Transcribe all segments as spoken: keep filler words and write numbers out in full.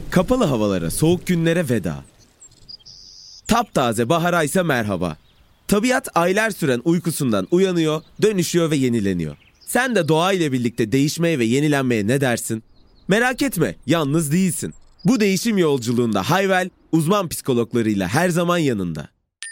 Kapalı havalara, soğuk günlere veda. Taptaze bahara ise merhaba. Tabiat aylar süren uykusundan uyanıyor, dönüşüyor ve yenileniyor. Sen de doğa ile birlikte değişmeye ve yenilenmeye ne dersin? Merak etme, yalnız değilsin. Bu değişim yolculuğunda Hayvel, uzman psikologlarıyla her zaman yanında.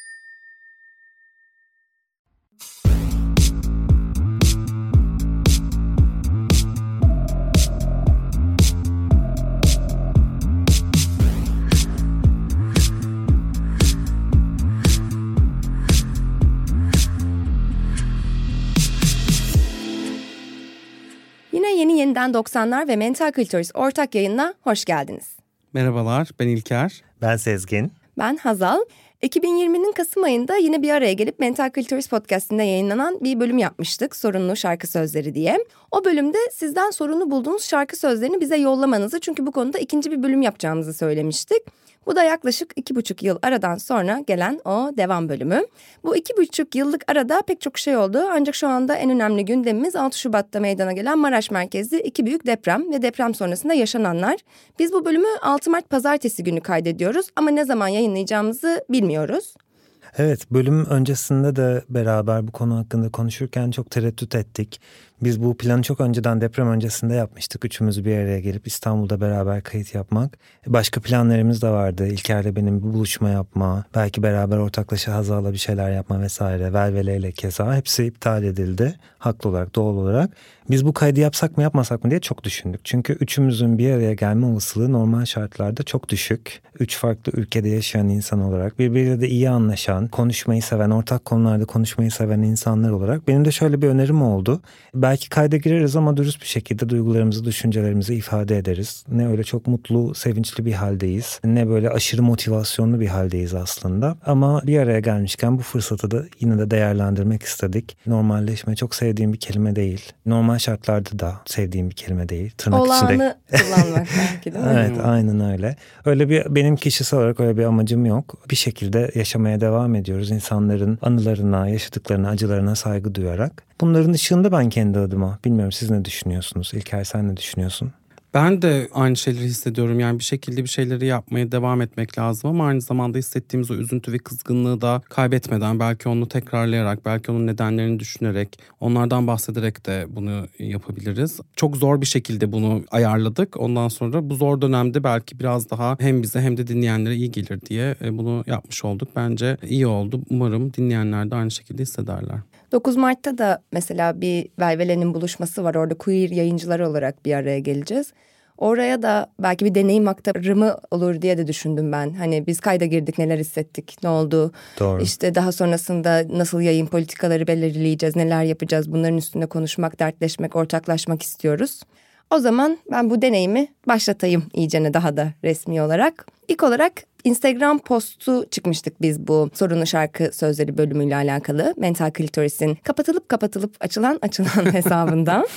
Yine Yeni Yeniden doksanlar ve Mental Clitoris ortak yayınına hoş geldiniz. Merhabalar, ben İlker. Ben Sezgin. Ben Hazal. iki bin yirminin Kasım ayında yine bir araya gelip Mental Clitoris podcastinde yayınlanan bir bölüm yapmıştık. Sorunlu şarkı sözleri diye. O bölümde sizden sorunlu bulduğunuz şarkı sözlerini bize yollamanızı, çünkü bu konuda ikinci bir bölüm yapacağımızı söylemiştik. Bu da yaklaşık iki buçuk yıl aradan sonra gelen o devam bölümü. Bu iki buçuk yıllık arada pek çok şey oldu. Ancak şu anda en önemli gündemimiz altı Şubat'ta meydana gelen Maraş merkezli iki büyük deprem ve deprem sonrasında yaşananlar. Biz bu bölümü altı Mart pazartesi günü kaydediyoruz ama ne zaman yayınlayacağımızı bilmiyoruz. Evet, bölüm öncesinde de beraber bu konu hakkında konuşurken çok tereddüt ettik. Biz bu planı çok önceden, deprem öncesinde yapmıştık. Üçümüz bir araya gelip İstanbul'da beraber kayıt yapmak. Başka planlarımız da vardı. İlker'le benim bir buluşma yapma, belki beraber ortaklaşa Hazal'la bir şeyler yapma vesaire. Velveleyle keza hepsi iptal edildi. Haklı olarak, doğal olarak. Biz bu kaydı yapsak mı yapmasak mı diye çok düşündük. Çünkü üçümüzün bir araya gelme olasılığı normal şartlarda çok düşük. Üç farklı ülkede yaşayan insan olarak, birbiriyle de iyi anlaşan, konuşmayı seven, ortak konularda konuşmayı seven insanlar olarak benim de şöyle bir önerim oldu. Belki kayda gireriz ama dürüst bir şekilde duygularımızı, düşüncelerimizi ifade ederiz. Ne öyle çok mutlu, sevinçli bir haldeyiz, ne böyle aşırı motivasyonlu bir haldeyiz aslında. Ama bir araya gelmişken bu fırsatı da yine de değerlendirmek istedik. Normalleşme çok sevdiğim bir kelime değil. Normal şartlarda da sevdiğim bir kelime değil. Tırnak Olağanı içinde. kullanmak belki değil mi? Evet, aynen öyle. Öyle bir, benim kişisel olarak öyle bir amacım yok. Bir şekilde yaşamaya devam ediyoruz. İnsanların anılarına, yaşadıklarına, acılarına saygı duyarak. Bunların ışığında ben kendi adıma, bilmiyorum siz ne düşünüyorsunuz? İlker, sen ne düşünüyorsun? Ben de aynı şeyleri hissediyorum. Yani bir şekilde bir şeyleri yapmaya devam etmek lazım ama aynı zamanda hissettiğimiz o üzüntü ve kızgınlığı da kaybetmeden, belki onu tekrarlayarak, belki onun nedenlerini düşünerek, onlardan bahsederek de bunu yapabiliriz. Çok zor bir şekilde bunu ayarladık. Ondan sonra bu zor dönemde belki biraz daha hem bize hem de dinleyenlere iyi gelir diye bunu yapmış olduk. Bence iyi oldu. Umarım dinleyenler de aynı şekilde hissederler. dokuz Mart'ta da mesela bir Velvele'nin buluşması var. Orada queer yayıncılar olarak bir araya geleceğiz. Oraya da belki bir deneyim aktarımı olur diye de düşündüm ben. Hani biz kayda girdik, neler hissettik, ne oldu? Doğru. İşte daha sonrasında nasıl yayın politikaları belirleyeceğiz, neler yapacağız? Bunların üstünde konuşmak, dertleşmek, ortaklaşmak istiyoruz. O zaman ben bu deneyimi başlatayım iyicene, daha da resmi olarak. İlk olarak Instagram postu çıkmıştık biz bu sorunlu şarkı sözleri bölümüyle alakalı. Mental Clitoris'in kapatılıp kapatılıp açılan açılan hesabından.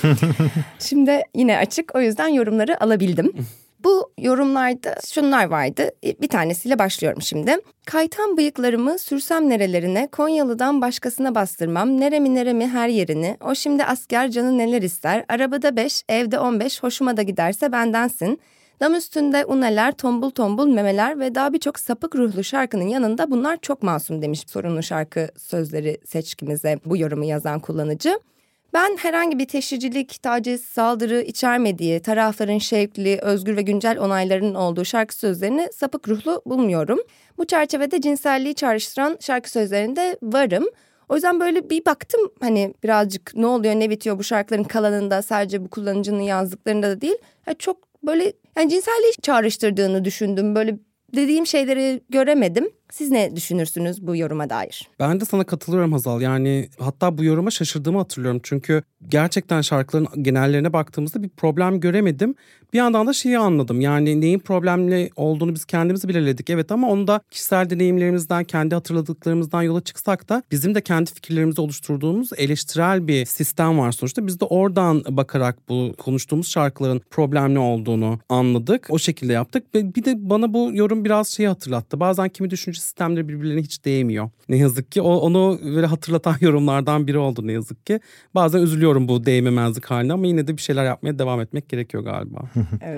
Şimdi yine açık, o yüzden yorumları alabildim. Bu yorumlarda şunlar vardı. Bir tanesiyle başlıyorum şimdi. Kaytan bıyıklarımı sürsem nerelerine, Konyalı'dan başkasına bastırmam. Neremi neremi her yerini, o şimdi asker canı neler ister. Arabada beş, evde on beş, hoşuma da giderse bendensin. Dam üstünde uneler, tombul tombul memeler ve daha birçok sapık ruhlu şarkının yanında bunlar çok masum demiş sorunlu şarkı sözleri seçkimize bu yorumu yazan kullanıcı. Ben herhangi bir teşhircilik, taciz, saldırı içermediği, tarafların şevkli, özgür ve güncel onaylarının olduğu şarkı sözlerini sapık ruhlu bulmuyorum. Bu çerçevede cinselliği çağrıştıran şarkı sözlerinde varım. O yüzden böyle bir baktım, hani birazcık ne oluyor ne bitiyor bu şarkıların kalanında, sadece bu kullanıcının yazdıklarında da değil. Yani çok böyle, yani cinselliği çağrıştırdığını düşündüm. Böyle dediğim şeyleri göremedim. Siz ne düşünürsünüz bu yoruma dair? Ben de sana katılıyorum Hazal. Yani hatta bu yoruma şaşırdığımı hatırlıyorum. Çünkü gerçekten şarkıların genellerine baktığımızda bir problem göremedim. Bir yandan da şeyi anladım. Yani neyin problemli olduğunu biz kendimiz belirledik. Evet, ama onu da kişisel deneyimlerimizden, kendi hatırladıklarımızdan yola çıksak da bizim de kendi fikirlerimizi oluşturduğumuz eleştirel bir sistem var sonuçta. Biz de oradan bakarak bu konuştuğumuz şarkıların problemli olduğunu anladık. O şekilde yaptık. Bir de bana bu yorum biraz şeyi hatırlattı. Bazen kimi düşünce sistemleri birbirlerine hiç değmiyor. Ne yazık ki o, onu böyle hatırlatan yorumlardan biri oldu ne yazık ki. Bazen üzülüyorum bu değmemezlik haline ama yine de bir şeyler yapmaya devam etmek gerekiyor galiba. Evet.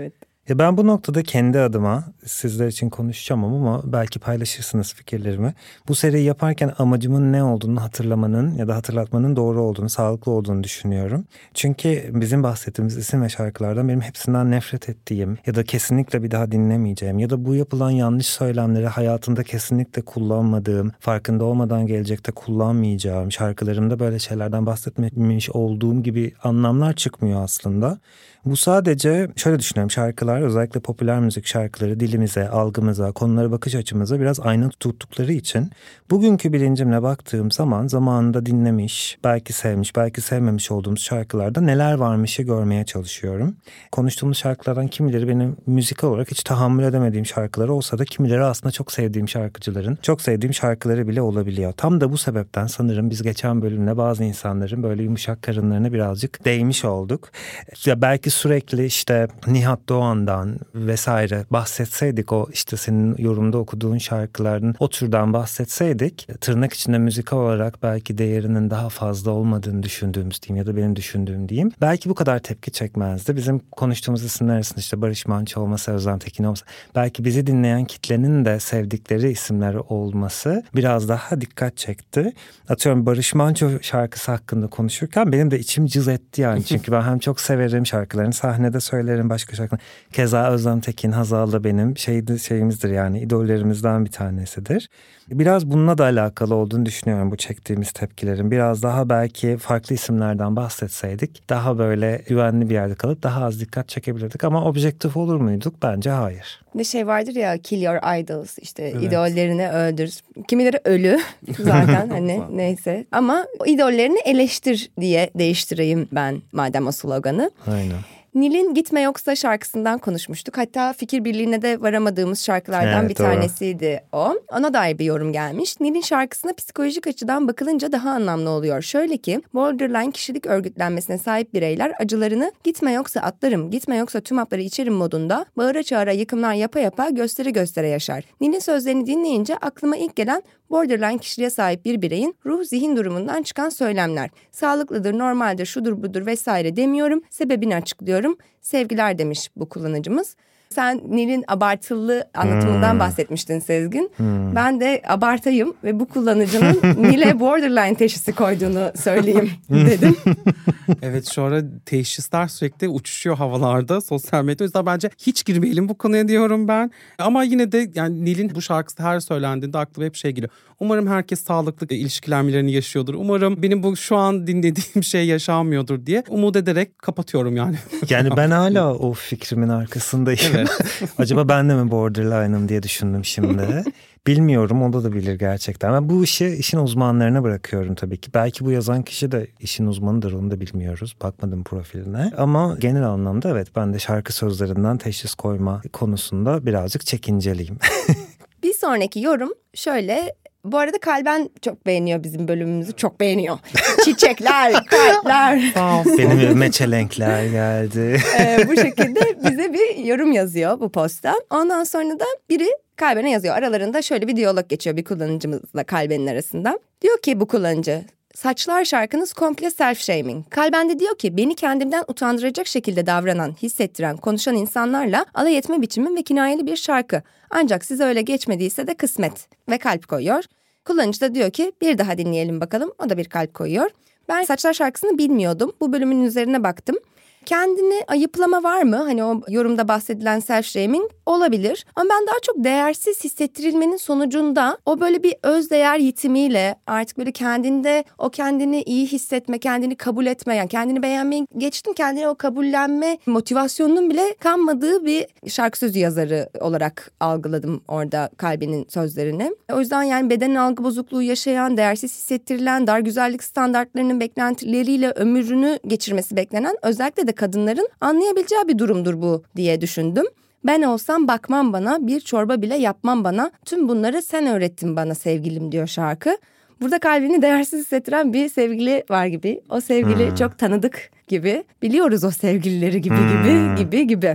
Ya ben bu noktada kendi adıma sizler için konuşacağım ama belki paylaşırsınız fikirlerimi. Bu seriyi yaparken amacımın ne olduğunu hatırlamanın ya da hatırlatmanın doğru olduğunu, sağlıklı olduğunu düşünüyorum. Çünkü bizim bahsettiğimiz isim ve şarkılardan benim hepsinden nefret ettiğim ya da kesinlikle bir daha dinlemeyeceğim ya da bu yapılan yanlış söylemleri hayatımda kesinlikle kullanmadığım, farkında olmadan gelecekte kullanmayacağım, şarkılarımda böyle şeylerden bahsetmemiş olduğum gibi anlamlar çıkmıyor aslında. Bu sadece şöyle düşünüyorum, şarkılar, özellikle popüler müzik şarkıları dilimize, algımıza, konulara bakış açımıza biraz ayna tuttukları için bugünkü bilincimle baktığım zaman zamanında dinlemiş, belki sevmiş, belki sevmemiş olduğumuz şarkılarda neler varmışı görmeye çalışıyorum. Konuştuğumuz şarkılardan kimileri benim müzikal olarak hiç tahammül edemediğim şarkılar olsa da kimileri aslında çok sevdiğim şarkıcıların çok sevdiğim şarkıları bile olabiliyor. Tam da bu sebepten sanırım biz geçen bölümde bazı insanların böyle yumuşak karınlarına birazcık değmiş olduk. Ya belki sürekli işte Nihat Doğan'dan vesaire bahsetseydik, o işte senin yorumda okuduğun şarkıların o türden bahsetseydik, tırnak içinde müzikal olarak belki değerinin daha fazla olmadığını düşündüğümüz diyeyim ya da benim düşündüğüm diyeyim, belki bu kadar tepki çekmezdi. Bizim konuştuğumuz isimler arasında işte Barış Manço olmasa, Özlem Tekin olmasa, belki bizi dinleyen kitlenin de sevdikleri isimler olması biraz daha dikkat çekti. Atıyorum Barış Manço şarkısı hakkında konuşurken benim de içim cız etti yani. Çünkü ben hem çok severim şarkılarını, sahnede söylerim başka şarkılar. Keza Özlem Tekin, Hazal da benim şeydi, şeyimizdir yani, idollerimizden bir tanesidir. Biraz bununla da alakalı olduğunu düşünüyorum bu çektiğimiz tepkilerin. Biraz daha belki farklı isimlerden bahsetseydik daha böyle güvenli bir yerde kalıp daha az dikkat çekebilirdik. Ama objektif olur muyduk? Bence hayır. Ne şey vardır ya, kill your idols, işte evet. idollerini öldür. Kimileri ölü zaten hani neyse. Ama o idollerini eleştir diye değiştireyim ben madem o sloganı. Aynen. Nil'in Gitme Yoksa şarkısından konuşmuştuk. Hatta fikir birliğine de varamadığımız şarkılardan evet, bir doğru. tanesiydi o. Ona dair bir yorum gelmiş. Nil'in şarkısına psikolojik açıdan bakılınca daha anlamlı oluyor. Şöyle ki, borderline kişilik örgütlenmesine sahip bireyler acılarını gitme yoksa atlarım, gitme yoksa tüm hapları içerim modunda bağıra çağıra yıkımlar yapa yapa gösteri göstere yaşar. Nil'in sözlerini dinleyince aklıma ilk gelen borderline kişiliğe sahip bir bireyin ruh zihin durumundan çıkan söylemler. Sağlıklıdır, normaldir, şudur budur vesaire demiyorum. Sebebini açıklıyorum. Sevgiler demiş bu kullanıcımız. Sen Nil'in abartılı anlatımından hmm. bahsetmiştin Sezgin. Hmm. Ben de abartayım ve bu kullanıcının Nil'e borderline teşhisi koyduğunu söyleyeyim dedim. Evet, şu ara teşhisler sürekli uçuşuyor havalarda sosyal medyada. O yüzden bence hiç girmeyelim bu konuya diyorum ben. Ama yine de yani Nil'in bu şarkısı her söylendiğinde aklıma hep şey geliyor. Umarım herkes sağlıklı ilişkilenmelerini yaşıyordur. Umarım benim bu şu an dinlediğim şey yaşanmıyordur diye umut ederek kapatıyorum yani. Yani ben hala o fikrimin arkasındayım. Evet. Acaba ben de mi borderline'ım diye düşündüm şimdi. Bilmiyorum, o da da bilir gerçekten. Ben bu işi işin uzmanlarına bırakıyorum tabii ki. Belki bu yazan kişi de işin uzmanıdır, onu da bilmiyoruz. Bakmadım profiline. Ama genel anlamda evet, ben de şarkı sözlerinden teşhis koyma konusunda birazcık çekinceliyim. Bir sonraki yorum şöyle. Bu arada Kalben çok beğeniyor bizim bölümümüzü. Çok beğeniyor. Çiçekler, kalpler. Benim evime çelenkler geldi. ee, bu şekilde bize bir yorum yazıyor bu posta. Ondan sonra da biri Kalben'e yazıyor. Aralarında şöyle bir diyalog geçiyor bir kullanıcımızla Kalben'in arasında. Diyor ki bu kullanıcı, saçlar şarkınız komple self-shaming. Kalben de diyor ki, beni kendimden utandıracak şekilde davranan, hissettiren, konuşan insanlarla alay etme biçimim ve kinayeli bir şarkı. Ancak size öyle geçmediyse de kısmet. Ve kalp koyuyor. Kullanıcı da diyor ki bir daha dinleyelim bakalım. O da bir kalp koyuyor. Ben saçlar şarkısını bilmiyordum. Bu bölümün üzerine baktım. Kendini ayıplama var mı? Hani o yorumda bahsedilen self-shaming olabilir. Ama ben daha çok değersiz hissettirilmenin sonucunda o böyle bir özdeğer yitimiyle artık böyle kendinde o kendini iyi hissetme, kendini kabul etme, yani kendini beğenmeyi geçtim, kendine o kabullenme motivasyonunun bile kalmadığı bir şarkı sözü yazarı olarak algıladım orada Kalben'in sözlerini. O yüzden yani beden algı bozukluğu yaşayan, değersiz hissettirilen, dar güzellik standartlarının beklentileriyle ömrünü geçirmesi beklenen, özellikle de kadınların anlayabileceği bir durumdur bu diye düşündüm. Ben olsam bakmam bana, bir çorba bile yapmam bana. Tüm bunları sen öğrettin bana sevgilim diyor şarkı. Burada kalbini değersiz hissettiren bir sevgili var gibi. O sevgili hmm. çok tanıdık gibi. Biliyoruz o sevgilileri gibi hmm. gibi gibi gibi.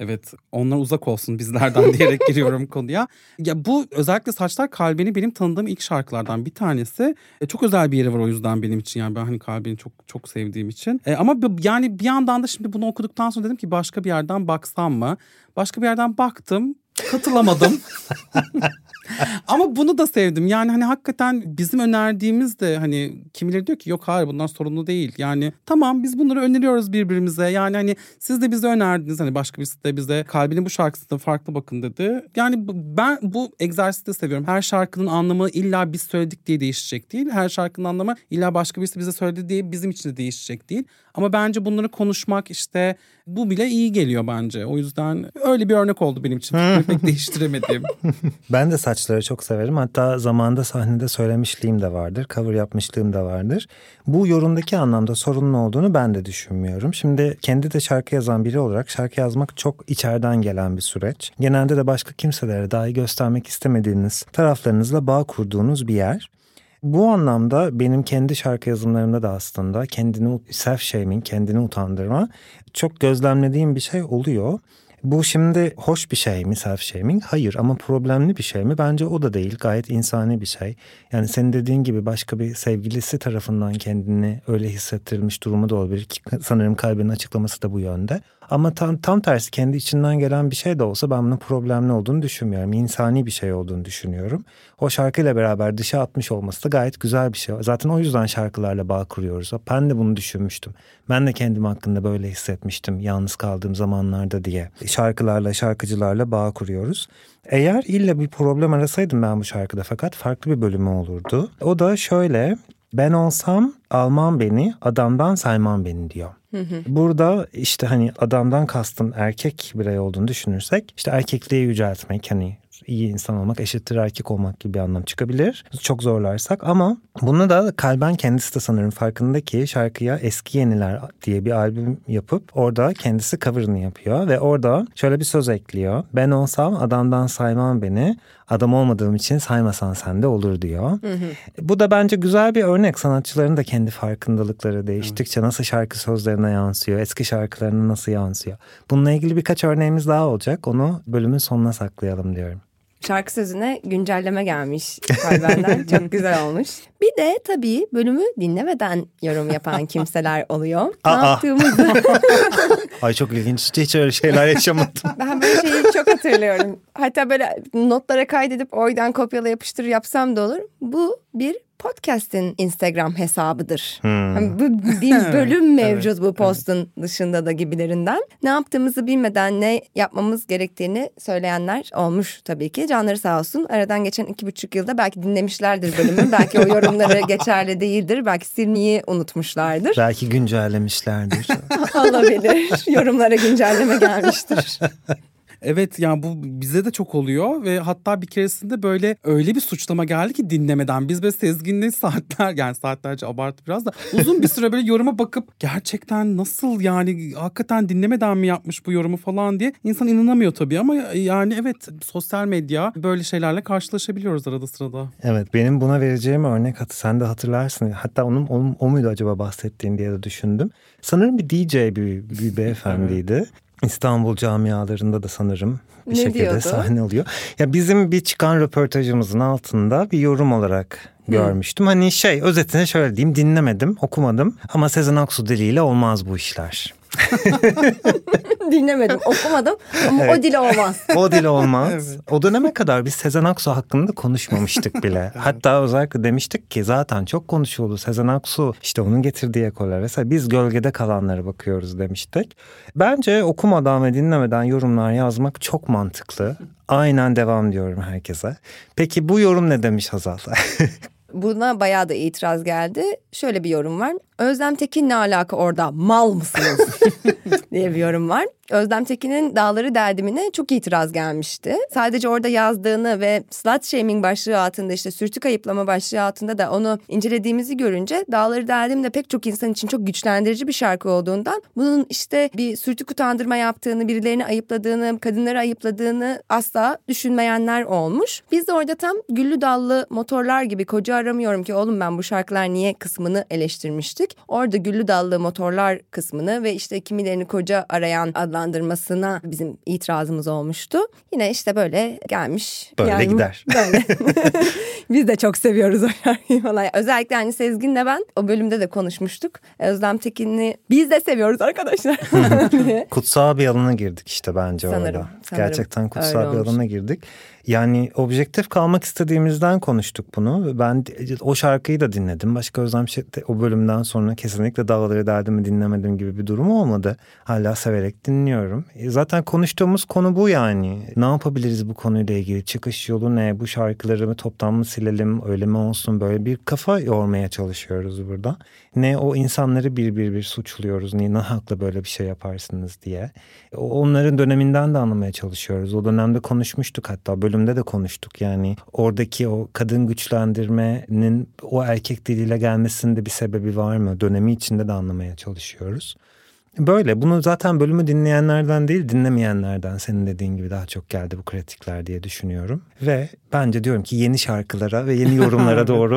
Evet, onlar uzak olsun bizlerden diyerek giriyorum konuya. Ya bu özellikle Saçlar Kalbini benim tanıdığım ilk şarkılardan bir tanesi. E, çok özel bir yeri var o yüzden benim için, yani ben hani Kalbini çok çok sevdiğim için. E, ama yani bir yandan da şimdi bunu okuduktan sonra dedim ki başka bir yerden baksam mı? Başka bir yerden baktım, katılamadım. Ama bunu da sevdim. Yani hani hakikaten bizim önerdiğimiz de hani kimileri diyor ki yok hayır bunlar sorunlu değil. Yani tamam biz bunları öneriyoruz birbirimize. Yani hani siz de bize önerdiniz. Hani başka birisi de bize Kalbinin bu şarkısına farklı bakın dedi. Yani ben bu egzersizi de seviyorum. Her şarkının anlamı illa biz söyledik diye değişecek değil. Her şarkının anlamı illa başka birisi bize söyledi diye bizim için de değişecek değil. Ama bence bunları konuşmak işte bu bile iyi geliyor bence. O yüzden öyle bir örnek oldu benim için. Pek değiştiremedim. Ben de saçları çok severim. Hatta zamanında sahnede söylemişliğim de vardır. Cover yapmışlığım da vardır. Bu yorumdaki anlamda sorunun olduğunu ben de düşünmüyorum. Şimdi kendi de şarkı yazan biri olarak şarkı yazmak çok içeriden gelen bir süreç. Genelde de başka kimselere dahi göstermek istemediğiniz taraflarınızla bağ kurduğunuz bir yer. Bu anlamda benim kendi şarkı yazımlarımda da aslında kendini self-shaming, kendini utandırma çok gözlemlediğim bir şey oluyor. Bu şimdi hoş bir şey mi self-shaming? Hayır, ama problemli bir şey mi? Bence o da değil. Gayet insani bir şey. Yani senin dediğin gibi başka bir sevgilisi tarafından kendini öyle hissettirilmiş durumu da olabilir ki sanırım Kalbinin açıklaması da bu yönde. Ama tam, tam tersi kendi içinden gelen bir şey de olsa ben bunun problemli olduğunu düşünmüyorum. İnsani bir şey olduğunu düşünüyorum. O şarkıyla beraber dışa atmış olması da gayet güzel bir şey. Zaten o yüzden şarkılarla bağ kuruyoruz. Ben de bunu düşünmüştüm. Ben de kendim hakkında böyle hissetmiştim yalnız kaldığım zamanlarda diye. Şarkılarla, şarkıcılarla bağ kuruyoruz. Eğer illa bir problem arasaydım ben bu şarkıda fakat farklı bir bölümü olurdu. O da şöyle: ben olsam almam beni, adamdan saymam beni diyor. Hı hı. Burada işte hani adamdan kastım erkek birey olduğunu düşünürsek işte erkekliği yüceltmek, hani iyi insan olmak eşittir erkek olmak gibi bir anlam çıkabilir. Çok zorlarsak, ama bunu da Kalben kendisi de sanırım farkında ki şarkıya Eski Yeniler diye bir albüm yapıp orada kendisi cover'ını yapıyor ve orada şöyle bir söz ekliyor: ben olsam adamdan saymam beni, adam olmadığım için saymasan sen de olur diyor. Hı hı. Bu da bence güzel bir örnek. Sanatçıların da kendi farkındalıkları değiştikçe nasıl şarkı sözlerine yansıyor, eski şarkılarına nasıl yansıyor. Bununla ilgili birkaç örneğimiz daha olacak. Onu bölümün sonuna saklayalım diyorum. Şarkı sözüne güncelleme gelmiş Kalben'den. Çok güzel olmuş. Bir de tabii bölümü dinlemeden yorum yapan kimseler oluyor. Ne Aa. yaptığımızı... Ay çok ilginç. Hiç öyle şeyler yaşamadım. Ben böyle şeyi çok hatırlıyorum. Hatta böyle notlara kaydedip oradan kopyala yapıştır yapsam da olur. Bu bir podcast'in Instagram hesabıdır. Hmm. Yani bu bir bölüm mevcut evet, bu postun evet. dışında da gibilerinden. Ne yaptığımızı bilmeden ne yapmamız gerektiğini söyleyenler olmuş tabii ki. Canları sağ olsun. Aradan geçen iki buçuk yılda belki dinlemişlerdir bölümü. Belki o yorumları geçerli değildir. Belki silmeyi unutmuşlardır. Belki güncellemişlerdir. Olabilir. Yorumlara güncelleme gelmiştir. Evet, yani bu bize de çok oluyor ve hatta bir keresinde böyle öyle bir suçlama geldi ki dinlemeden biz böyle Sezgin'le saatler, yani saatlerce abartı biraz da uzun bir süre böyle yoruma bakıp gerçekten nasıl, yani hakikaten dinlemeden mi yapmış bu yorumu falan diye insan inanamıyor tabii, ama yani evet, sosyal medya böyle şeylerle karşılaşabiliyoruz arada sırada. Evet, benim buna vereceğim örnek, sen de hatırlarsın, hatta onun, onun o muydu acaba bahsettiğin diye de düşündüm. Sanırım bir D J bir, bir beyefendiydi. Evet. İstanbul camialarında da sanırım bir ne şekilde diyordu? Sahne oluyor. Ya bizim bir çıkan röportajımızın altında bir yorum olarak hmm. görmüştüm. Hani şey, özetine şöyle diyeyim: dinlemedim, okumadım ama Sezen Aksu diliyle olmaz bu işler. Dinlemedim, okumadım ama evet. o dil olmaz. O dil olmaz. Evet. O döneme kadar biz Sezen Aksu hakkında konuşmamıştık bile. Evet. Hatta özellikle demiştik ki zaten çok konuşuldu Sezen Aksu, işte onun getirdiği ekoller vesaire. Biz gölgede kalanlara bakıyoruz demiştik. Bence okumadan ve dinlemeden yorumlar yazmak çok mantıklı. Aynen devam diyorum herkese. Peki bu yorum ne demiş Hazal? Buna bayağı da itiraz geldi. Şöyle bir yorum var: Özlem Tekin ne alaka orada, mal mısınız diye bir yorum var. Özlem Tekin'in Dağları Derdimine çok itiraz gelmişti. Sadece orada yazdığını ve slut shaming başlığı altında, işte sürtük ayıplama başlığı altında da onu incelediğimizi görünce Dağları Derdim de pek çok insan için çok güçlendirici bir şarkı olduğundan bunun işte bir sürtük utandırma yaptığını, birilerini ayıpladığını, kadınları ayıpladığını asla düşünmeyenler olmuş. Biz de orada tam güllü dallı motorlar gibi koca aramıyorum ki oğlum ben bu şarkılar niye kısmını eleştirmiştik. dinlemiştik. Orada güllü dallı motorlar kısmını ve işte kimilerini koca arayan adlandırmasına bizim itirazımız olmuştu. Yine işte böyle gelmiş. Böyle yani, gider. Böyle. Biz de çok seviyoruz o şarkıyı falan. Özellikle hani Sezgin'le ben o bölümde de konuşmuştuk. Özlem Tekin'i biz de seviyoruz arkadaşlar. Kutsal bir alana girdik işte bence sanırım, orada. sanırım. Gerçekten kutsal Öyle bir olmuş. alana girdik. Yani objektif kalmak istediğimizden konuştuk bunu. Ben o şarkıyı da dinledim. Başka Özlem şey, o bölümden sonra kesinlikle Dağları Derdimi dinlemedim gibi bir durum olmadı. Hala severek dinliyorum. Zaten konuştuğumuz konu bu yani. Ne yapabiliriz bu konuyla ilgili? Çıkış yolu ne? Bu şarkıları mı toptan mı silelim? Öyle mi olsun? Böyle bir kafa yormaya çalışıyoruz burada. Ne o insanları bir bir bir suçluyoruz. Niye ne hakla böyle bir şey yaparsınız diye. Onların döneminden de anlamaya çalışıyoruz. O dönemde konuşmuştuk hatta bölümde de konuştuk. Yani oradaki o kadın güçlendirmenin o erkek diliyle gelmesinde bir sebebi var mı? Dönemi içinde de anlamaya çalışıyoruz. Böyle bunu zaten bölümü dinleyenlerden değil dinlemeyenlerden senin dediğin gibi daha çok geldi bu kritikler diye düşünüyorum. Ve bence diyorum ki yeni şarkılara ve yeni yorumlara doğru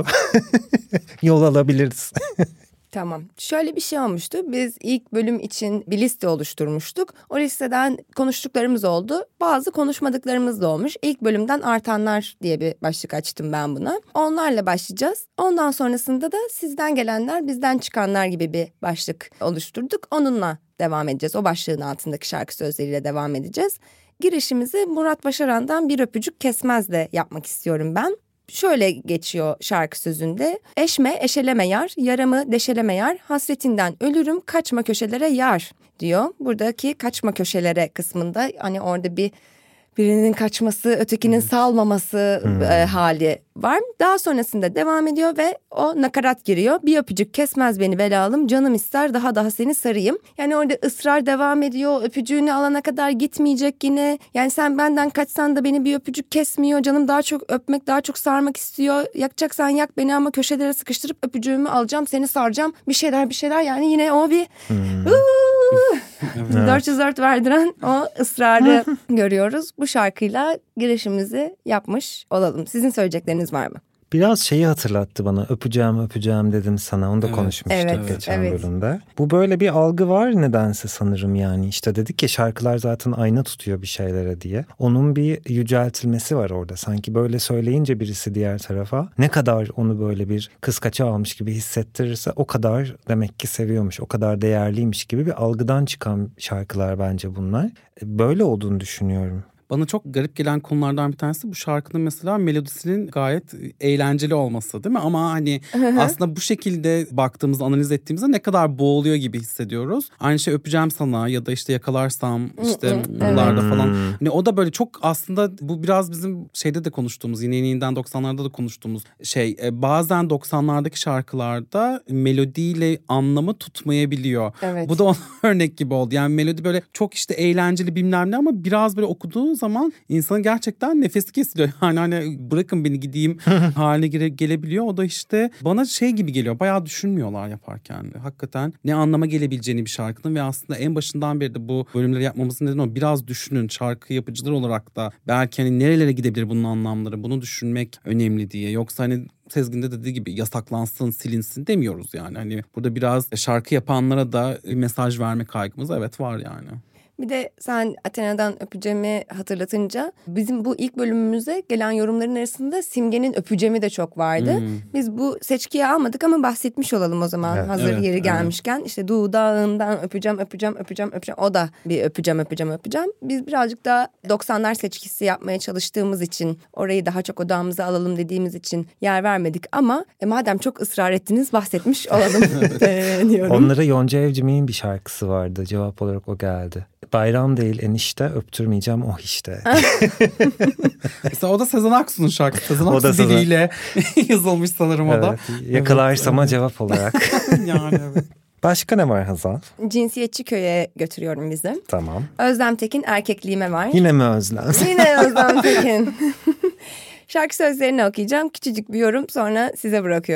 yol alabiliriz. Tamam. Şöyle bir şey olmuştu. Biz ilk bölüm için bir liste oluşturmuştuk. O listeden konuştuklarımız oldu. Bazı konuşmadıklarımız da olmuş. İlk bölümden artanlar diye bir başlık açtım ben buna. Onlarla başlayacağız. Ondan sonrasında da sizden gelenler, bizden çıkanlar gibi bir başlık oluşturduk. Onunla devam edeceğiz. O başlığın altındaki şarkı sözleriyle devam edeceğiz. Girişimizi Murat Başaran'dan Bir Öpücük Kesmez'le yapmak istiyorum ben. Şöyle geçiyor şarkı sözünde. Eşme, eşeleme yar, yaramı deşeleme yar, hasretinden ölürüm, kaçma köşelere yar diyor. Buradaki kaçma köşelere kısmında hani orada bir birinin kaçması, ötekinin salmaması hmm. e, hali var. Daha sonrasında devam ediyor ve o nakarat giriyor. Bir öpücük kesmez beni belalım, canım ister daha daha seni sarayım. Yani orada ısrar devam ediyor. Öpücüğünü alana kadar gitmeyecek yine. Yani sen benden kaçsan da beni bir öpücük kesmiyor. Canım daha çok öpmek, daha çok sarmak istiyor. Yakacaksan yak beni ama köşelere sıkıştırıp öpücüğümü alacağım, seni saracağım. Bir şeyler bir şeyler yani yine o bir hmm. dört yüz dört verdiren o ısrarı görüyoruz. Bu şarkıyla girişimizi yapmış olalım. Sizin söyleyecekleriniz var mı? Biraz şeyi hatırlattı bana. Öpeceğim öpeceğim dedim sana. Onu da evet, konuşmuştuk evet, geçen evet. bölümde. Bu böyle bir algı var nedense sanırım yani. İşte dedik ya şarkılar zaten ayna tutuyor bir şeylere diye. Onun bir yüceltilmesi var orada. Sanki böyle söyleyince birisi diğer tarafa ne kadar onu böyle bir kıskaça almış gibi hissettirirse o kadar demek ki seviyormuş. O kadar değerliymiş gibi bir algıdan çıkan şarkılar bence bunlar. Böyle olduğunu düşünüyorum. Bana çok garip gelen konulardan bir tanesi bu şarkının mesela melodisinin gayet eğlenceli olması değil mi? Ama hani aslında bu şekilde baktığımızda, analiz ettiğimizde ne kadar boğuluyor gibi hissediyoruz. Aynı şey öpeceğim sana ya da işte yakalarsam işte bunlarda falan. Hani o da böyle çok aslında bu biraz bizim şeyde de konuştuğumuz, yine yeniden doksanlarda da konuştuğumuz şey. Bazen doksanlardaki şarkılarda melodiyle anlamı tutmayabiliyor. Evet. Bu da ona örnek gibi oldu. Yani melodi böyle çok işte eğlenceli bilmem ne ama biraz böyle okuduğu zaman insanın gerçekten nefesi kesiliyor. Yani hani bırakın beni gideyim haline gele, gelebiliyor. O da işte bana şey gibi geliyor. Bayağı düşünmüyorlar yaparken. Hakikaten ne anlama gelebileceğini bir şarkının ve aslında en başından beri de bu bölümleri yapmamızın nedeni o. Biraz düşünün, şarkı yapıcılar olarak da belki hani nerelere gidebilir bunun anlamları, bunu düşünmek önemli diye. Yoksa hani Sezgin'de dediği gibi yasaklansın, silinsin demiyoruz yani. Hani burada biraz şarkı yapanlara da mesaj verme kaygımız evet var yani. Bir de sen Athena'dan öpeceğimi hatırlatınca bizim bu ilk bölümümüze gelen yorumların arasında Simge'nin öpeceğimi de çok vardı. Hmm. Biz bu seçkiyi almadık ama bahsetmiş olalım o zaman evet, hazır evet, yeri gelmişken. Evet. İşte dudağından öpeceğim, öpeceğim, öpeceğim, öpeceğim. O da bir öpeceğim, öpeceğim, öpeceğim. Biz birazcık daha doksanlar seçkisi yapmaya çalıştığımız için, orayı daha çok odağımıza alalım dediğimiz için yer vermedik. Ama e, madem çok ısrar ettiniz bahsetmiş olalım e, diyorum. Onlara Yonca Evcimik'in bir şarkısı vardı. Cevap olarak o geldi. Bayram değil enişte öptürmeyeceğim o işte. Mesela o da Sezen Aksu'nun şarkısı. Sezen Aksu Sezen... diliyle yazılmış sanırım evet, o da. Yakalarsama evet. Cevap olarak. Yani evet. Başka ne var Hazal? Cinsiyetçi köye götürüyorum bizi. Tamam. Özlem Tekin erkekliğime var. Yine mi Özlem? Yine Özlem Tekin. Şarkı sözlerini okuyacağım. Küçücük bir yorum sonra size bırakıyorum.